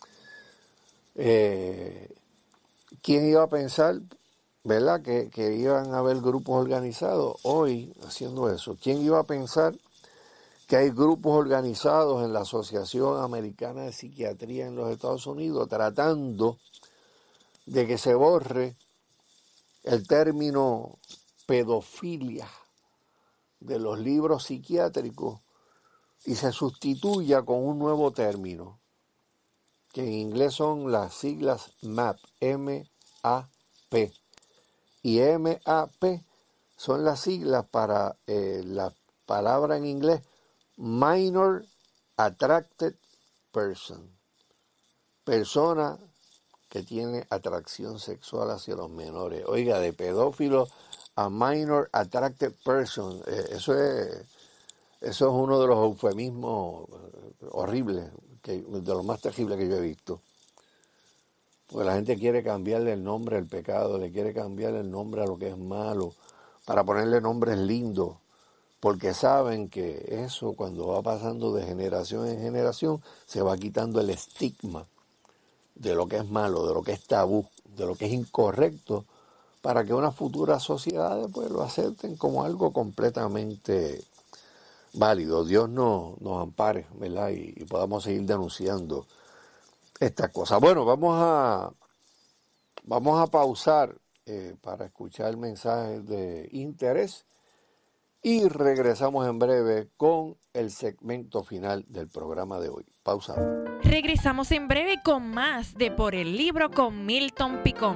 Eh, ¿Quién iba a pensar, verdad, que, que iban a haber grupos organizados hoy haciendo eso? ¿Quién iba a pensar que hay grupos organizados en la Asociación Americana de Psiquiatría en los Estados Unidos tratando de que se borre el término pedofilia de los libros psiquiátricos y se sustituya con un nuevo término, que en inglés son las siglas M A P, M A P. Y M A P son las siglas para eh, la palabra en inglés Minor Attracted Person, persona que tiene atracción sexual hacia los menores. Oiga, de pedófilo a Minor Attracted Person, eh, eso es eso es uno de los eufemismos horribles, que, de los más terribles que yo he visto. Porque la gente quiere cambiarle el nombre al pecado, le quiere cambiarle el nombre a lo que es malo, para ponerle nombres lindos, porque saben que eso, cuando va pasando de generación en generación, se va quitando el estigma de lo que es malo, de lo que es tabú, de lo que es incorrecto, para que unas futuras sociedades pues lo acepten como algo completamente válido. Dios no, nos ampare, ¿verdad? Y, y podamos seguir denunciando estas cosas. Bueno, vamos a, vamos a pausar eh, para escuchar mensajes de interés y regresamos en breve con el segmento final del programa de hoy. Pausa. Regresamos en breve con más de Por el Libro con Milton Picón.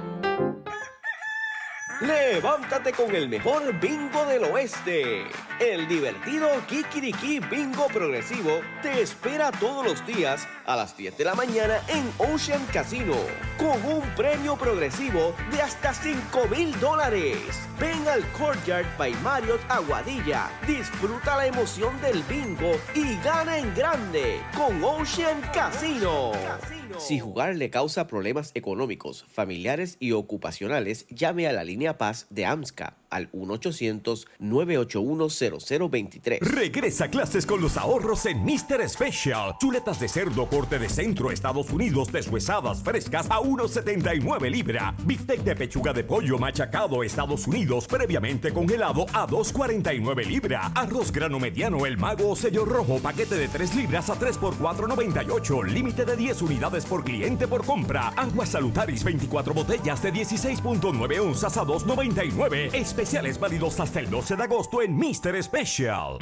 Levántate con el mejor bingo del oeste. El divertido Kikiriki Bingo Progresivo te espera todos los días a las diez de la mañana en Ocean Casino, con un premio progresivo de hasta cinco mil dólares. Ven al Courtyard by Marriott Aguadilla, disfruta la emoción del bingo y gana en grande con Ocean Casino. Si jugar le causa problemas económicos, familiares y ocupacionales, llame a la línea Paz de AMSCA al uno ochocientos, nueve ocho uno, cero cero dos tres. Regresa a clases con los ahorros en mister Special. Chuletas de cerdo corte de centro Estados Unidos deshuesadas frescas a uno setenta y nueve libra. Bistec de pechuga de pollo machacado Estados Unidos previamente congelado a dos cuarenta y nueve libra. Arroz grano mediano El Mago o sello rojo paquete de tres libras a tres por cuatro noventa y ocho. Límite de diez unidades por cliente por compra. Agua Salutaris veinticuatro botellas de dieciséis punto nueve onzas a dos noventa y nueve. Especiales válidos hasta el doce de agosto en mister Special.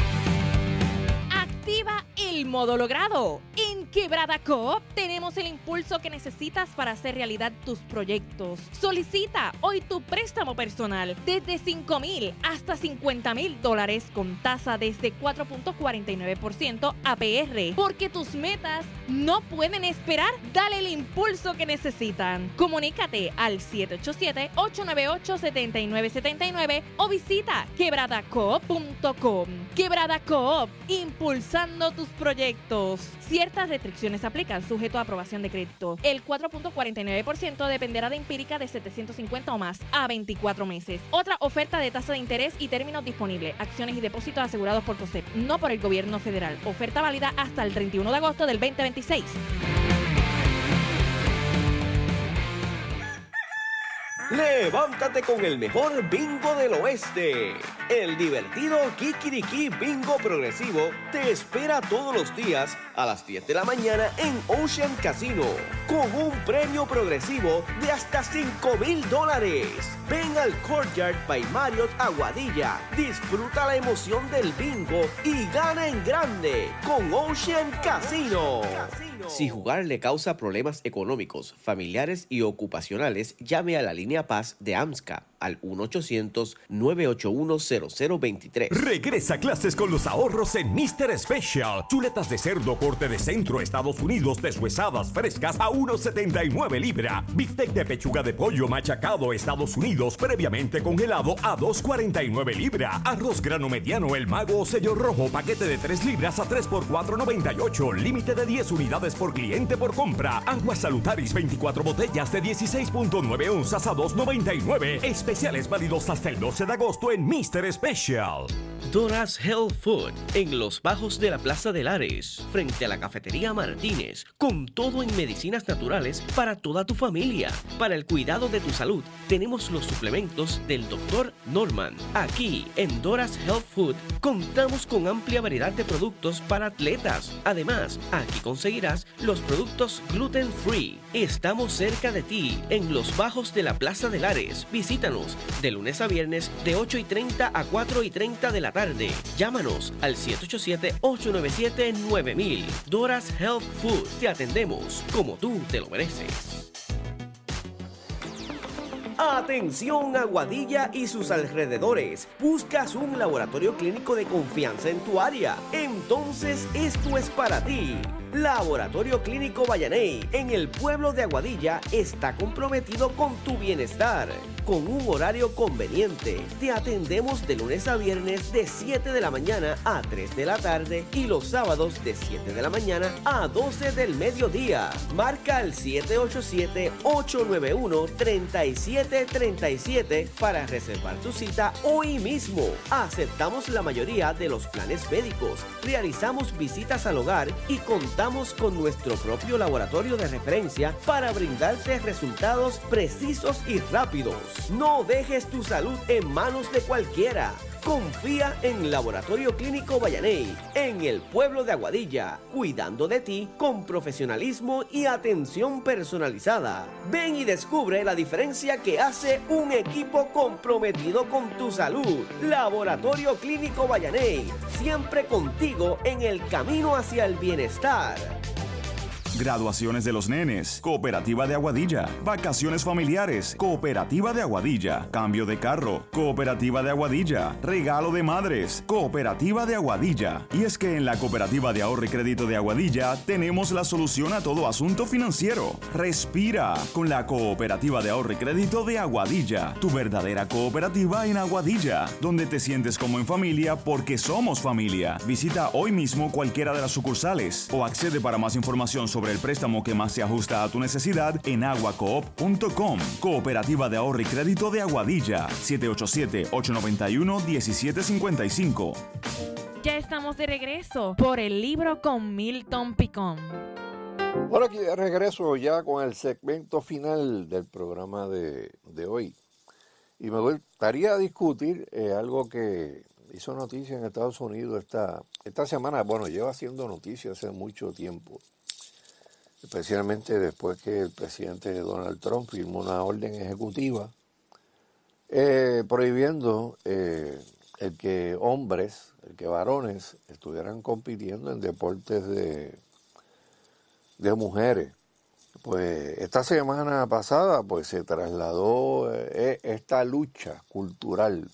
Activa el modo logrado. En Quebrada Coop tenemos el impulso que necesitas para hacer realidad tus proyectos. Solicita hoy tu préstamo personal desde cinco mil hasta cincuenta mil dólares con tasa desde cuatro punto cuarenta y nueve por ciento A P R. Porque tus metas no pueden esperar. Dale el impulso que necesitan. Comunícate al siete ocho siete, ocho nueve ocho, siete nueve siete nueve o visita quebrada coop punto com. Quebrada Coop, impulsando tus proyectos. Ciertas restricciones aplican, sujeto a aprobación de crédito. El cuatro punto cuarenta y nueve por ciento dependerá de empírica de setecientos cincuenta o más a veinticuatro meses. Otra oferta de tasa de interés y términos disponibles. Acciones y depósitos asegurados por COSEP, no por el gobierno federal. Oferta válida hasta el treinta y uno de agosto del veinte veintiséis. Levántate con el mejor bingo del oeste. El divertido Kikiriki Bingo Progresivo te espera todos los días a las diez de la mañana en Ocean Casino con un premio progresivo de hasta cinco mil dólares. Ven al Courtyard by Marriott Aguadilla, disfruta la emoción del bingo y gana en grande con Ocean Casino. Si jugar le causa problemas económicos, familiares y ocupacionales, llame a la línea Paz de AMSCA al uno ochocientos, nueve ocho uno, cero cero dos tres. Regresa a clases con los ahorros en mister Special. Chuletas de cerdo corte de centro Estados Unidos deshuesadas frescas a uno setenta y nueve libra. Bistec de pechuga de pollo machacado Estados Unidos previamente congelado a dos cuarenta y nueve libra. Arroz grano mediano El Mago o sello rojo paquete de tres libras a tres por cuatro noventa y ocho. Límite de diez unidades por cliente por compra. Agua Salutaris veinticuatro botellas de dieciséis punto nueve onzas a dos noventa y nueve. Especiales válidos hasta el doce de agosto en mister Special. Dora's Health Food en los bajos de la Plaza de Lares, frente a la cafetería Martínez, con todo en medicinas naturales para toda tu familia. Para el cuidado de tu salud, tenemos los suplementos del doctor Norman. Aquí en Dora's Health Food contamos con amplia variedad de productos para atletas. Además, aquí conseguirás los productos gluten free. Estamos cerca de ti en los bajos de la Plaza de Lares. Visítanos de lunes a viernes de ocho y treinta a cuatro y treinta de la tarde. Llámanos al siete ocho siete, ocho nueve siete, nueve mil. Dora's Health Food. Te atendemos como tú te lo mereces. Atención Aguadilla y sus alrededores. ¿Buscas un laboratorio clínico de confianza en tu área? Entonces esto es para ti. Laboratorio Clínico Vallaney en el pueblo de Aguadilla está comprometido con tu bienestar. Con un horario conveniente, te atendemos de lunes a viernes de siete de la mañana a tres de la tarde y los sábados de siete de la mañana a doce del mediodía. Marca al siete ocho siete, ocho nueve uno, tres siete tres siete para reservar tu cita hoy mismo. Aceptamos la mayoría de los planes médicos, realizamos visitas al hogar y contamos con nuestro propio laboratorio de referencia para brindarte resultados precisos y rápidos. No dejes tu salud en manos de cualquiera. Confía en Laboratorio Clínico Vallaney, en el pueblo de Aguadilla, cuidando de ti con profesionalismo y atención personalizada. Ven y descubre la diferencia que hace un equipo comprometido con tu salud. Laboratorio Clínico Vallaney, siempre contigo en el camino hacia el bienestar. Graduaciones de los nenes, Cooperativa de Aguadilla. Vacaciones familiares, Cooperativa de Aguadilla. Cambio de carro, Cooperativa de Aguadilla. Regalo de madres, Cooperativa de Aguadilla. Y es que en la Cooperativa de Ahorro y Crédito de Aguadilla tenemos la solución a todo asunto financiero. Respira con la Cooperativa de Ahorro y Crédito de Aguadilla. Tu verdadera cooperativa en Aguadilla, donde te sientes como en familia porque somos familia. Visita hoy mismo cualquiera de las sucursales o accede para más información sobre el préstamo que más se ajusta a tu necesidad en aguacoop punto com. Cooperativa de Ahorro y Crédito de Aguadilla. siete ocho siete, ocho nueve uno, uno siete cinco cinco. Ya estamos de regreso por el libro con Milton Picón. Bueno, aquí de regreso ya con el segmento final del programa de, de hoy. Y me gustaría discutir eh, algo que hizo noticia en Estados Unidos esta, esta semana. Bueno, lleva haciendo noticia hace mucho tiempo, especialmente después que el presidente Donald Trump firmó una orden ejecutiva eh, prohibiendo eh, el que hombres, el que varones estuvieran compitiendo en deportes de, de mujeres. Pues esta semana pasada pues se trasladó eh, esta lucha cultural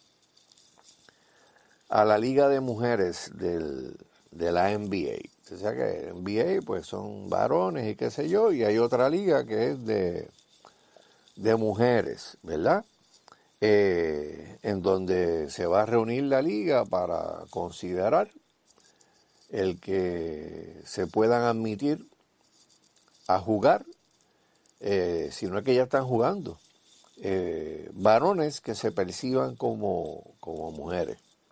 a la Liga de Mujeres del, de la N B A. O sea que N B A pues son varones y qué sé yo, y hay otra liga que es de, de mujeres, ¿verdad? Eh, en donde se va a reunir la liga para considerar el que se puedan admitir a jugar, eh, si no es que ya están jugando, eh, varones que se perciban como, como mujeres.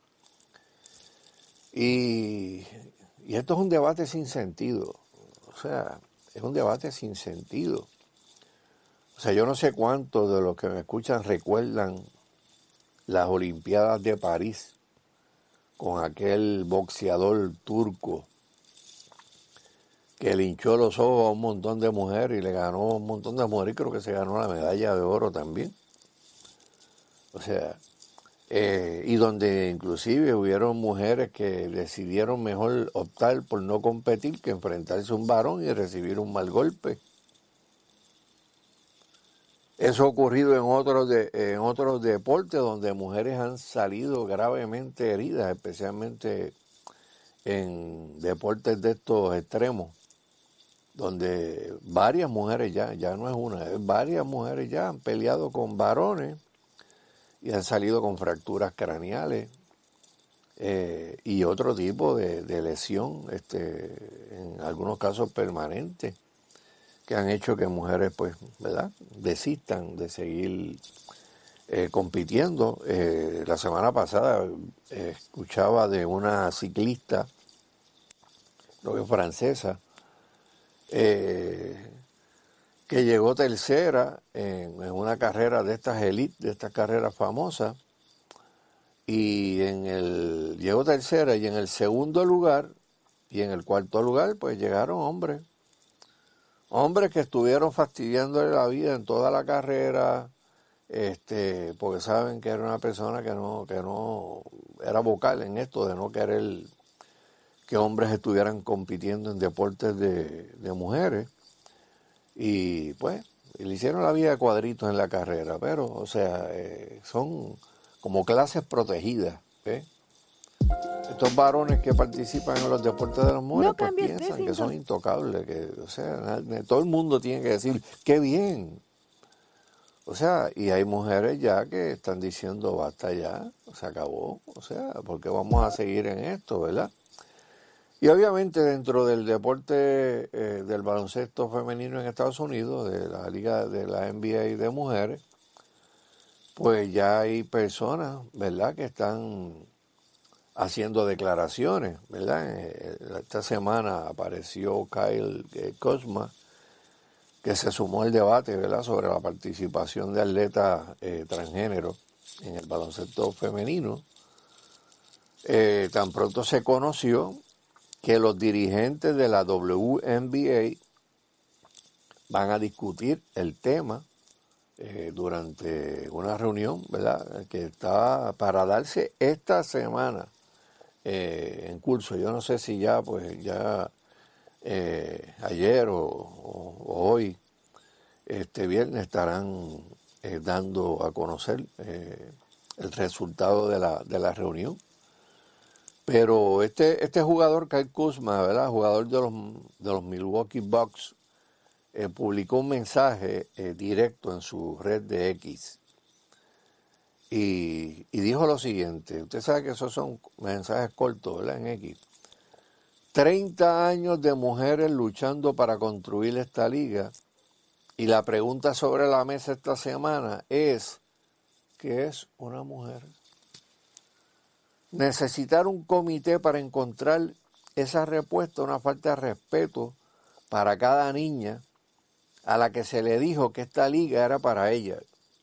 Y... Y esto es un debate sin sentido, o sea, es un debate sin sentido, O sea, yo no sé cuántos de los que me escuchan recuerdan las Olimpiadas de París con aquel boxeador turco que le hinchó los ojos a un montón de mujeres y le ganó a un montón de mujeres y creo que se ganó la medalla de oro también. O sea, eh, y donde inclusive hubieron mujeres que decidieron mejor optar por no competir que enfrentarse a un varón y recibir un mal golpe. Eso ha ocurrido en otros, de, en otros deportes donde mujeres han salido gravemente heridas, especialmente en deportes de estos extremos, donde varias mujeres ya, ya no es una, es varias mujeres ya han peleado con varones y han salido con fracturas craneales eh, y otro tipo de, de lesión, este, en algunos casos permanente, que han hecho que mujeres, pues, ¿verdad?, desistan de seguir eh, compitiendo. Eh, la semana pasada eh, escuchaba de una ciclista, creo que francesa, eh, que llegó tercera en, en una carrera de estas elite, de estas carreras famosas, y en el llegó tercera y en el segundo lugar y en el cuarto lugar, pues llegaron hombres. Hombres que estuvieron fastidiándole la vida en toda la carrera, este, porque saben que era una persona que no, que no era vocal en esto de no querer que hombres estuvieran compitiendo en deportes de, de mujeres. Y pues, y le hicieron la vida de cuadritos en la carrera, pero, o sea, eh, son como clases protegidas, ¿eh? Estos varones que participan en los deportes de las mujeres no pues piensan que son intocables, que, o sea, todo el mundo tiene que decir, ¡qué bien! O sea, y hay mujeres ya que están diciendo, basta ya, se acabó, o sea, ¿por qué vamos a seguir en esto, verdad? Y obviamente dentro del deporte eh, del baloncesto femenino en Estados Unidos, de la liga de la N B A de mujeres, pues ya hay personas, ¿verdad?, que están haciendo declaraciones, ¿verdad? Esta semana apareció Kyle Kuzma, que se sumó al debate, ¿verdad?, sobre la participación de atletas eh, transgénero en el baloncesto femenino. Eh, tan pronto se conoció que los dirigentes de la W N B A van a discutir el tema eh, durante una reunión, ¿verdad?, que está para darse esta semana. Eh, en curso, yo no sé si ya, pues ya eh, ayer o, o, o hoy, este viernes, estarán eh, dando a conocer eh, el resultado de la, de la reunión. Pero este, este jugador, Kyle Kuzma, ¿verdad?, jugador de los, de los Milwaukee Bucks, eh, publicó un mensaje eh, directo en su red de X. Y, y dijo lo siguiente, usted sabe que esos son mensajes cortos, ¿verdad?, en X. treinta años de mujeres luchando para construir esta liga y la pregunta sobre la mesa esta semana es, ¿qué es una mujer? Necesitar un comité para encontrar esa respuesta, una falta de respeto para cada niña a la que se le dijo que esta liga era para ella.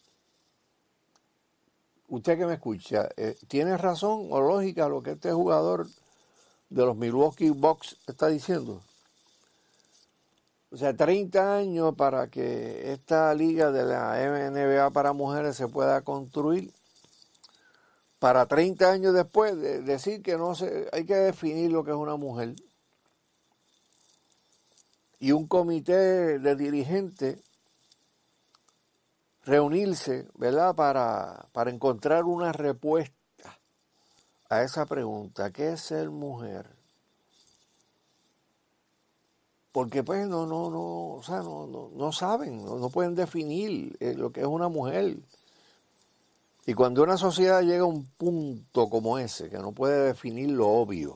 Usted que me escucha, eh, ¿tiene razón o lógica lo que este jugador de los Milwaukee Bucks está diciendo? O sea, treinta años para que esta liga de la N B A para mujeres se pueda construir, para treinta años después de decir que no se, hay que definir lo que es una mujer. Y un comité de dirigentes reunirse, ¿verdad?, para, para encontrar una respuesta a esa pregunta, ¿qué es ser mujer? Porque pues no, no, no, o sea, no, no, no saben, no, no pueden definir eh, lo que es una mujer. Y cuando una sociedad llega a un punto como ese, que no puede definir lo obvio.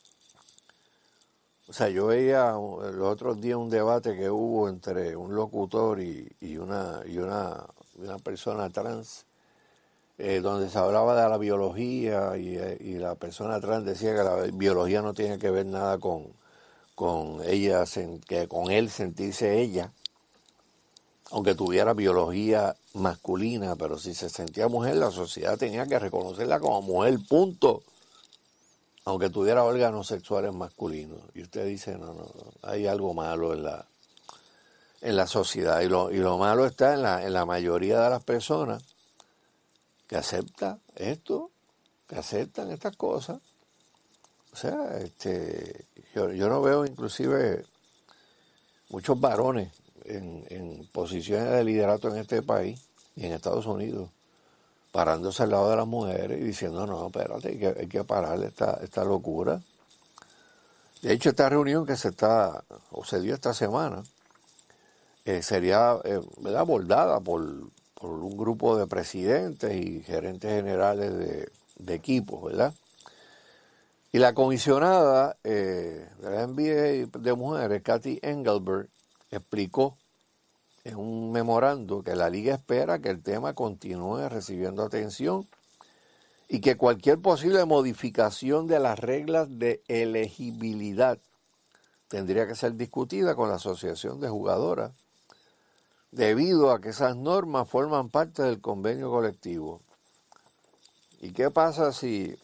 O sea, yo veía los otros días un debate que hubo entre un locutor y, y, una, y una, una persona trans, eh, donde se hablaba de la biología y, y la persona trans decía que la biología no tiene que ver nada con, con ella, que con él sentirse ella. aunque tuviera biología masculina, pero si se sentía mujer, la sociedad tenía que reconocerla como mujer, punto. Aunque tuviera órganos sexuales masculinos. Y usted dice, no, no, no, hay algo malo en la, en la sociedad. Y lo, y lo malo está en la, en la mayoría de las personas que aceptan esto, que aceptan estas cosas. O sea, este, yo, yo no veo inclusive muchos varones en, en posiciones de liderato en este país y en Estados Unidos, parándose al lado de las mujeres y diciendo, no, espérate, hay que, hay que parar esta, esta locura. De hecho, esta reunión que se está, o se dio esta semana, eh, sería eh, ¿verdad? abordada por, por un grupo de presidentes y gerentes generales de, de equipos, ¿verdad? Y la comisionada eh, de la N B A de mujeres, Cathy Engelbert, explicó en un memorando que la liga espera que el tema continúe recibiendo atención y que cualquier posible modificación de las reglas de elegibilidad tendría que ser discutida con la Asociación de Jugadoras, debido a que esas normas forman parte del convenio colectivo. ¿Y qué pasa si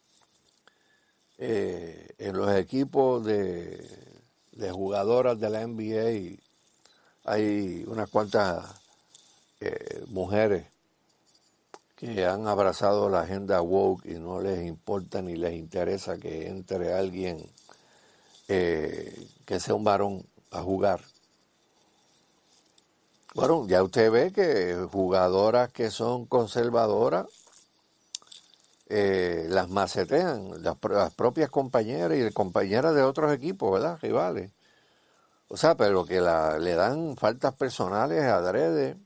eh, en los equipos de, de jugadoras de la N B A hay unas cuantas eh, mujeres que han abrazado la agenda woke y no les importa ni les interesa que entre alguien eh, que sea un varón a jugar? Bueno, ya usted ve que jugadoras que son conservadoras eh, las macetean, las, las propias compañeras y compañeras de otros equipos, ¿verdad? Rivales. O sea, pero que la, le dan faltas personales adrede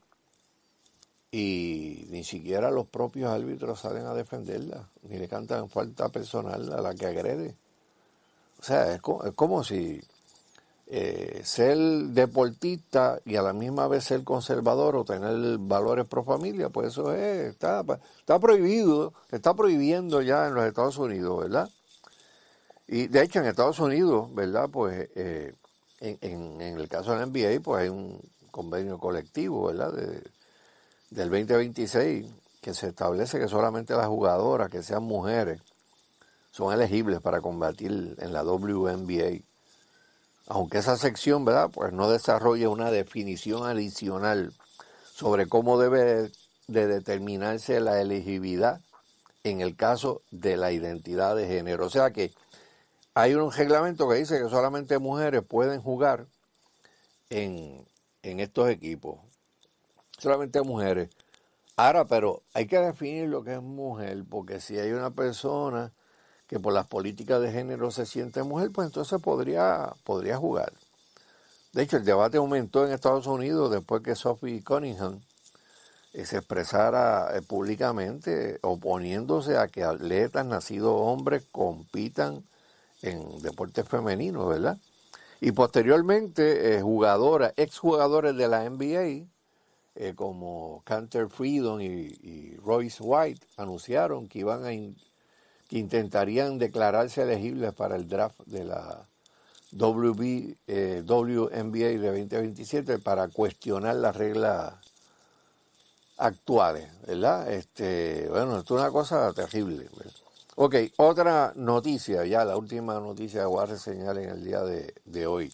y ni siquiera los propios árbitros salen a defenderla, ni le cantan falta personal a la que agrede. O sea, es como, es como si eh, ser deportista y a la misma vez ser conservador o tener valores pro familia, pues eso es, está, está prohibido, está prohibiendo ya en los Estados Unidos, ¿verdad? Y de hecho en Estados Unidos, ¿verdad? Pues... Eh, En, en, en el caso de la N B A, pues hay un convenio colectivo, ¿verdad? De, del veinte veintiséis, que se establece que solamente las jugadoras que sean mujeres son elegibles para combatir en la W N B A. Aunque esa sección, ¿verdad? Pues no desarrolla una definición adicional sobre cómo debe de determinarse la elegibilidad en el caso de la identidad de género. O sea que hay un reglamento que dice que solamente mujeres pueden jugar en, en estos equipos. Solamente mujeres. Ahora, pero hay que definir lo que es mujer, porque si hay una persona que por las políticas de género se siente mujer, pues entonces podría, podría jugar. De hecho, el debate aumentó en Estados Unidos después que Sophie Cunningham eh, se expresara eh, públicamente oponiéndose a que atletas nacidos hombres compitan en deportes femeninos, ¿verdad? Y posteriormente, eh, jugadoras, exjugadores de la N B A, eh, como Canter Freedom y, y Royce White, anunciaron que iban a in, que intentarían declararse elegibles para el draft de la W B, eh, W N B A de veinte veintisiete para cuestionar las reglas actuales, ¿verdad? Este, bueno, esto es una cosa terrible, ¿verdad? Ok, otra noticia, ya la última noticia que voy a reseñar en el día de, de hoy.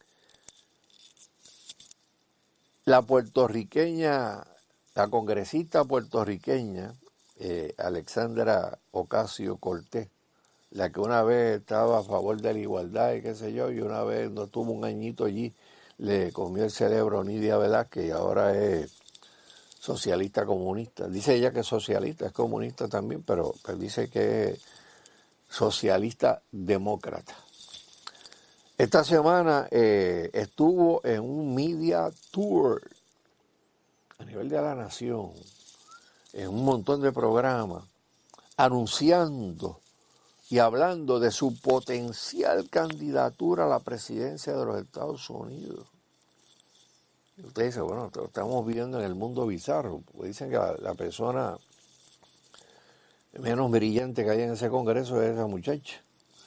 La puertorriqueña, la congresista puertorriqueña, eh, Alexandra Ocasio-Cortez, la que una vez estaba a favor de la igualdad y qué sé yo, y una vez no tuvo un añito allí, le comió el cerebro a Nidia Velázquez y ahora es socialista comunista. Dice ella que es socialista, es comunista también, pero, pero dice que es socialista demócrata. Esta semana eh, estuvo en un media tour a nivel de la nación, en un montón de programas, anunciando y hablando de su potencial candidatura a la presidencia de los Estados Unidos. Y usted dice, bueno, estamos viviendo en el mundo bizarro, porque dicen que la, la persona menos brillante que hay en ese congreso es esa muchacha.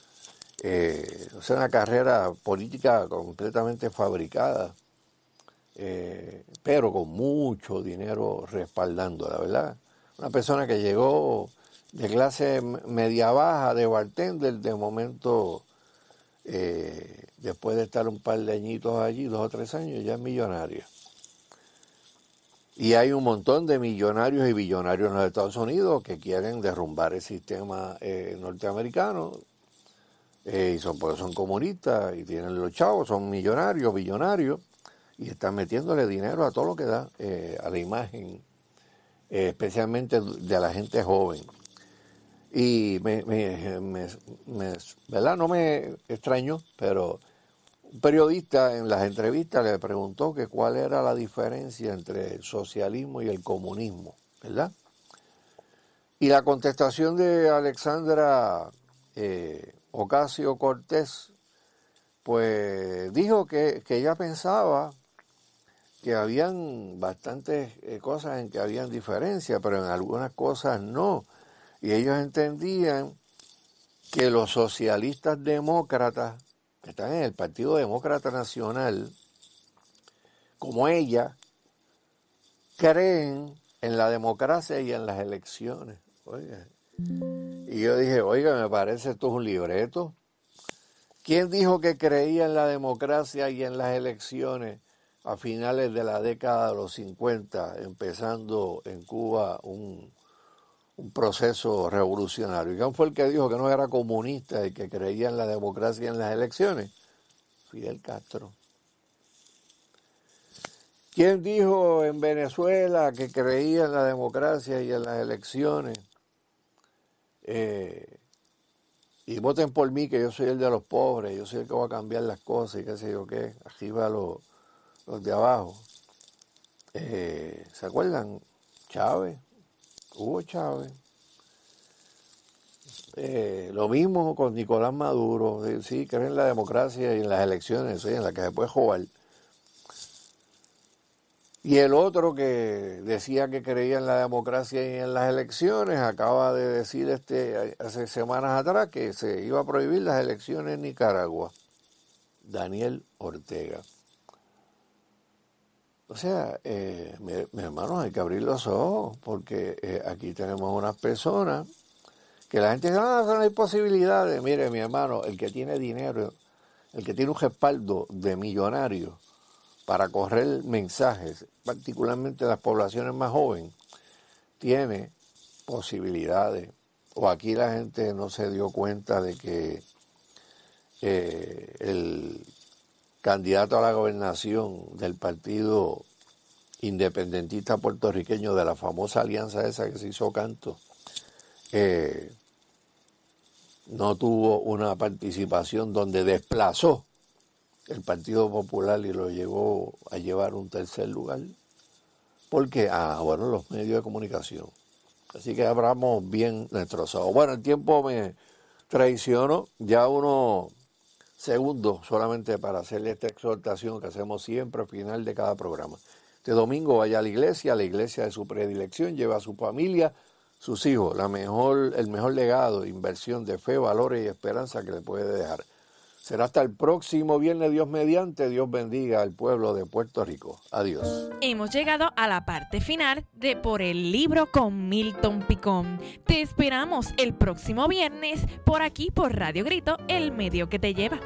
Eh, o sea, una carrera política completamente fabricada. eh, pero con mucho dinero respaldándola, ¿verdad? Una persona que llegó de clase media baja, de bartender, de momento, eh, después de estar un par de añitos allí, dos o tres años, ya es millonaria. Y hay un montón de millonarios y billonarios en los Estados Unidos que quieren derrumbar el sistema eh, norteamericano, eh, y son, porque son comunistas y tienen los chavos, son millonarios, billonarios, y están metiéndole dinero a todo lo que da, eh, a la imagen, eh, especialmente de la gente joven. Y me, me, me, me, ¿verdad? No me extrañó, pero un periodista en las entrevistas le preguntó que cuál era la diferencia entre el socialismo y el comunismo, ¿verdad? Y la contestación de Alexandra eh, Ocasio-Cortez, pues dijo que, que ella pensaba que habían bastantes eh, cosas en que habían diferencias, pero en algunas cosas no. Y ellos entendían que los socialistas demócratas, que están en el Partido Demócrata Nacional, como ella, creen en la democracia y en las elecciones. Oiga. Y yo dije, oiga, me parece esto es un libreto. ¿Quién dijo que creía en la democracia y en las elecciones a finales de la década de los cincuenta, empezando en Cuba un, un proceso revolucionario? ¿Y quién fue el que dijo que no era comunista y que creía en la democracia y en las elecciones? Fidel Castro. ¿Quién dijo en Venezuela que creía en la democracia y en las elecciones? Eh, y voten por mí, que yo soy el de los pobres, yo soy el que va a cambiar las cosas y qué sé yo qué, arriba los, los de abajo. Eh, ¿Se acuerdan? Chávez, Hugo Chávez. Eh, lo mismo con Nicolás Maduro, sí, creen en la democracia y en las elecciones, sí, en las que se puede jugar. Y el otro que decía que creía en la democracia y en las elecciones, acaba de decir este hace semanas atrás que se iba a prohibir las elecciones en Nicaragua. Daniel Ortega. O sea, eh, mi, mi hermano, hay que abrir los ojos, porque eh, aquí tenemos unas personas que la gente dice, no, no hay posibilidades. Mire, mi hermano, el que tiene dinero, el que tiene un respaldo de millonario para correr mensajes, particularmente las poblaciones más jóvenes, tiene posibilidades. O aquí la gente no se dio cuenta de que eh, el candidato a la gobernación del partido independentista puertorriqueño, de la famosa alianza esa que se hizo canto, eh, no tuvo una participación donde desplazó el Partido Popular y lo llevó a llevar un tercer lugar. Porque, ah, bueno, los medios de comunicación. Así que abramos bien nuestros ojos. Bueno, el tiempo me traicionó. Ya unos segundos solamente para hacerle esta exhortación que hacemos siempre al final de cada programa. Este domingo vaya a la iglesia, a la iglesia de su predilección, lleva a su familia, sus hijos, la mejor, el mejor legado, inversión de fe, valores y esperanza que le puede dejar. Será hasta el próximo viernes, Dios mediante. Dios bendiga al pueblo de Puerto Rico. Adiós. Hemos llegado a la parte final de Por el Libro con Milton Picón. Te esperamos el próximo viernes por aquí por Radio Grito, el medio que te lleva.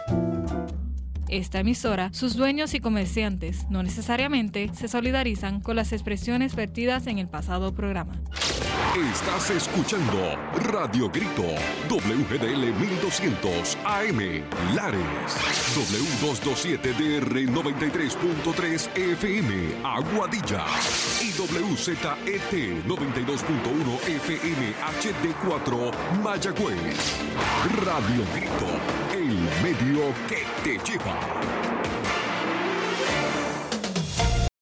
Esta emisora, sus dueños y comerciantes no necesariamente se solidarizan con las expresiones vertidas en el pasado programa. Estás escuchando Radio Grito, W G D L mil doscientos A M, Lares, W doscientos veintisiete D R noventa y tres punto tres F M, Aguadilla, y W Z E T noventa y dos punto uno F M H D cuatro, Mayagüez. Radio Grito, el medio que te lleva.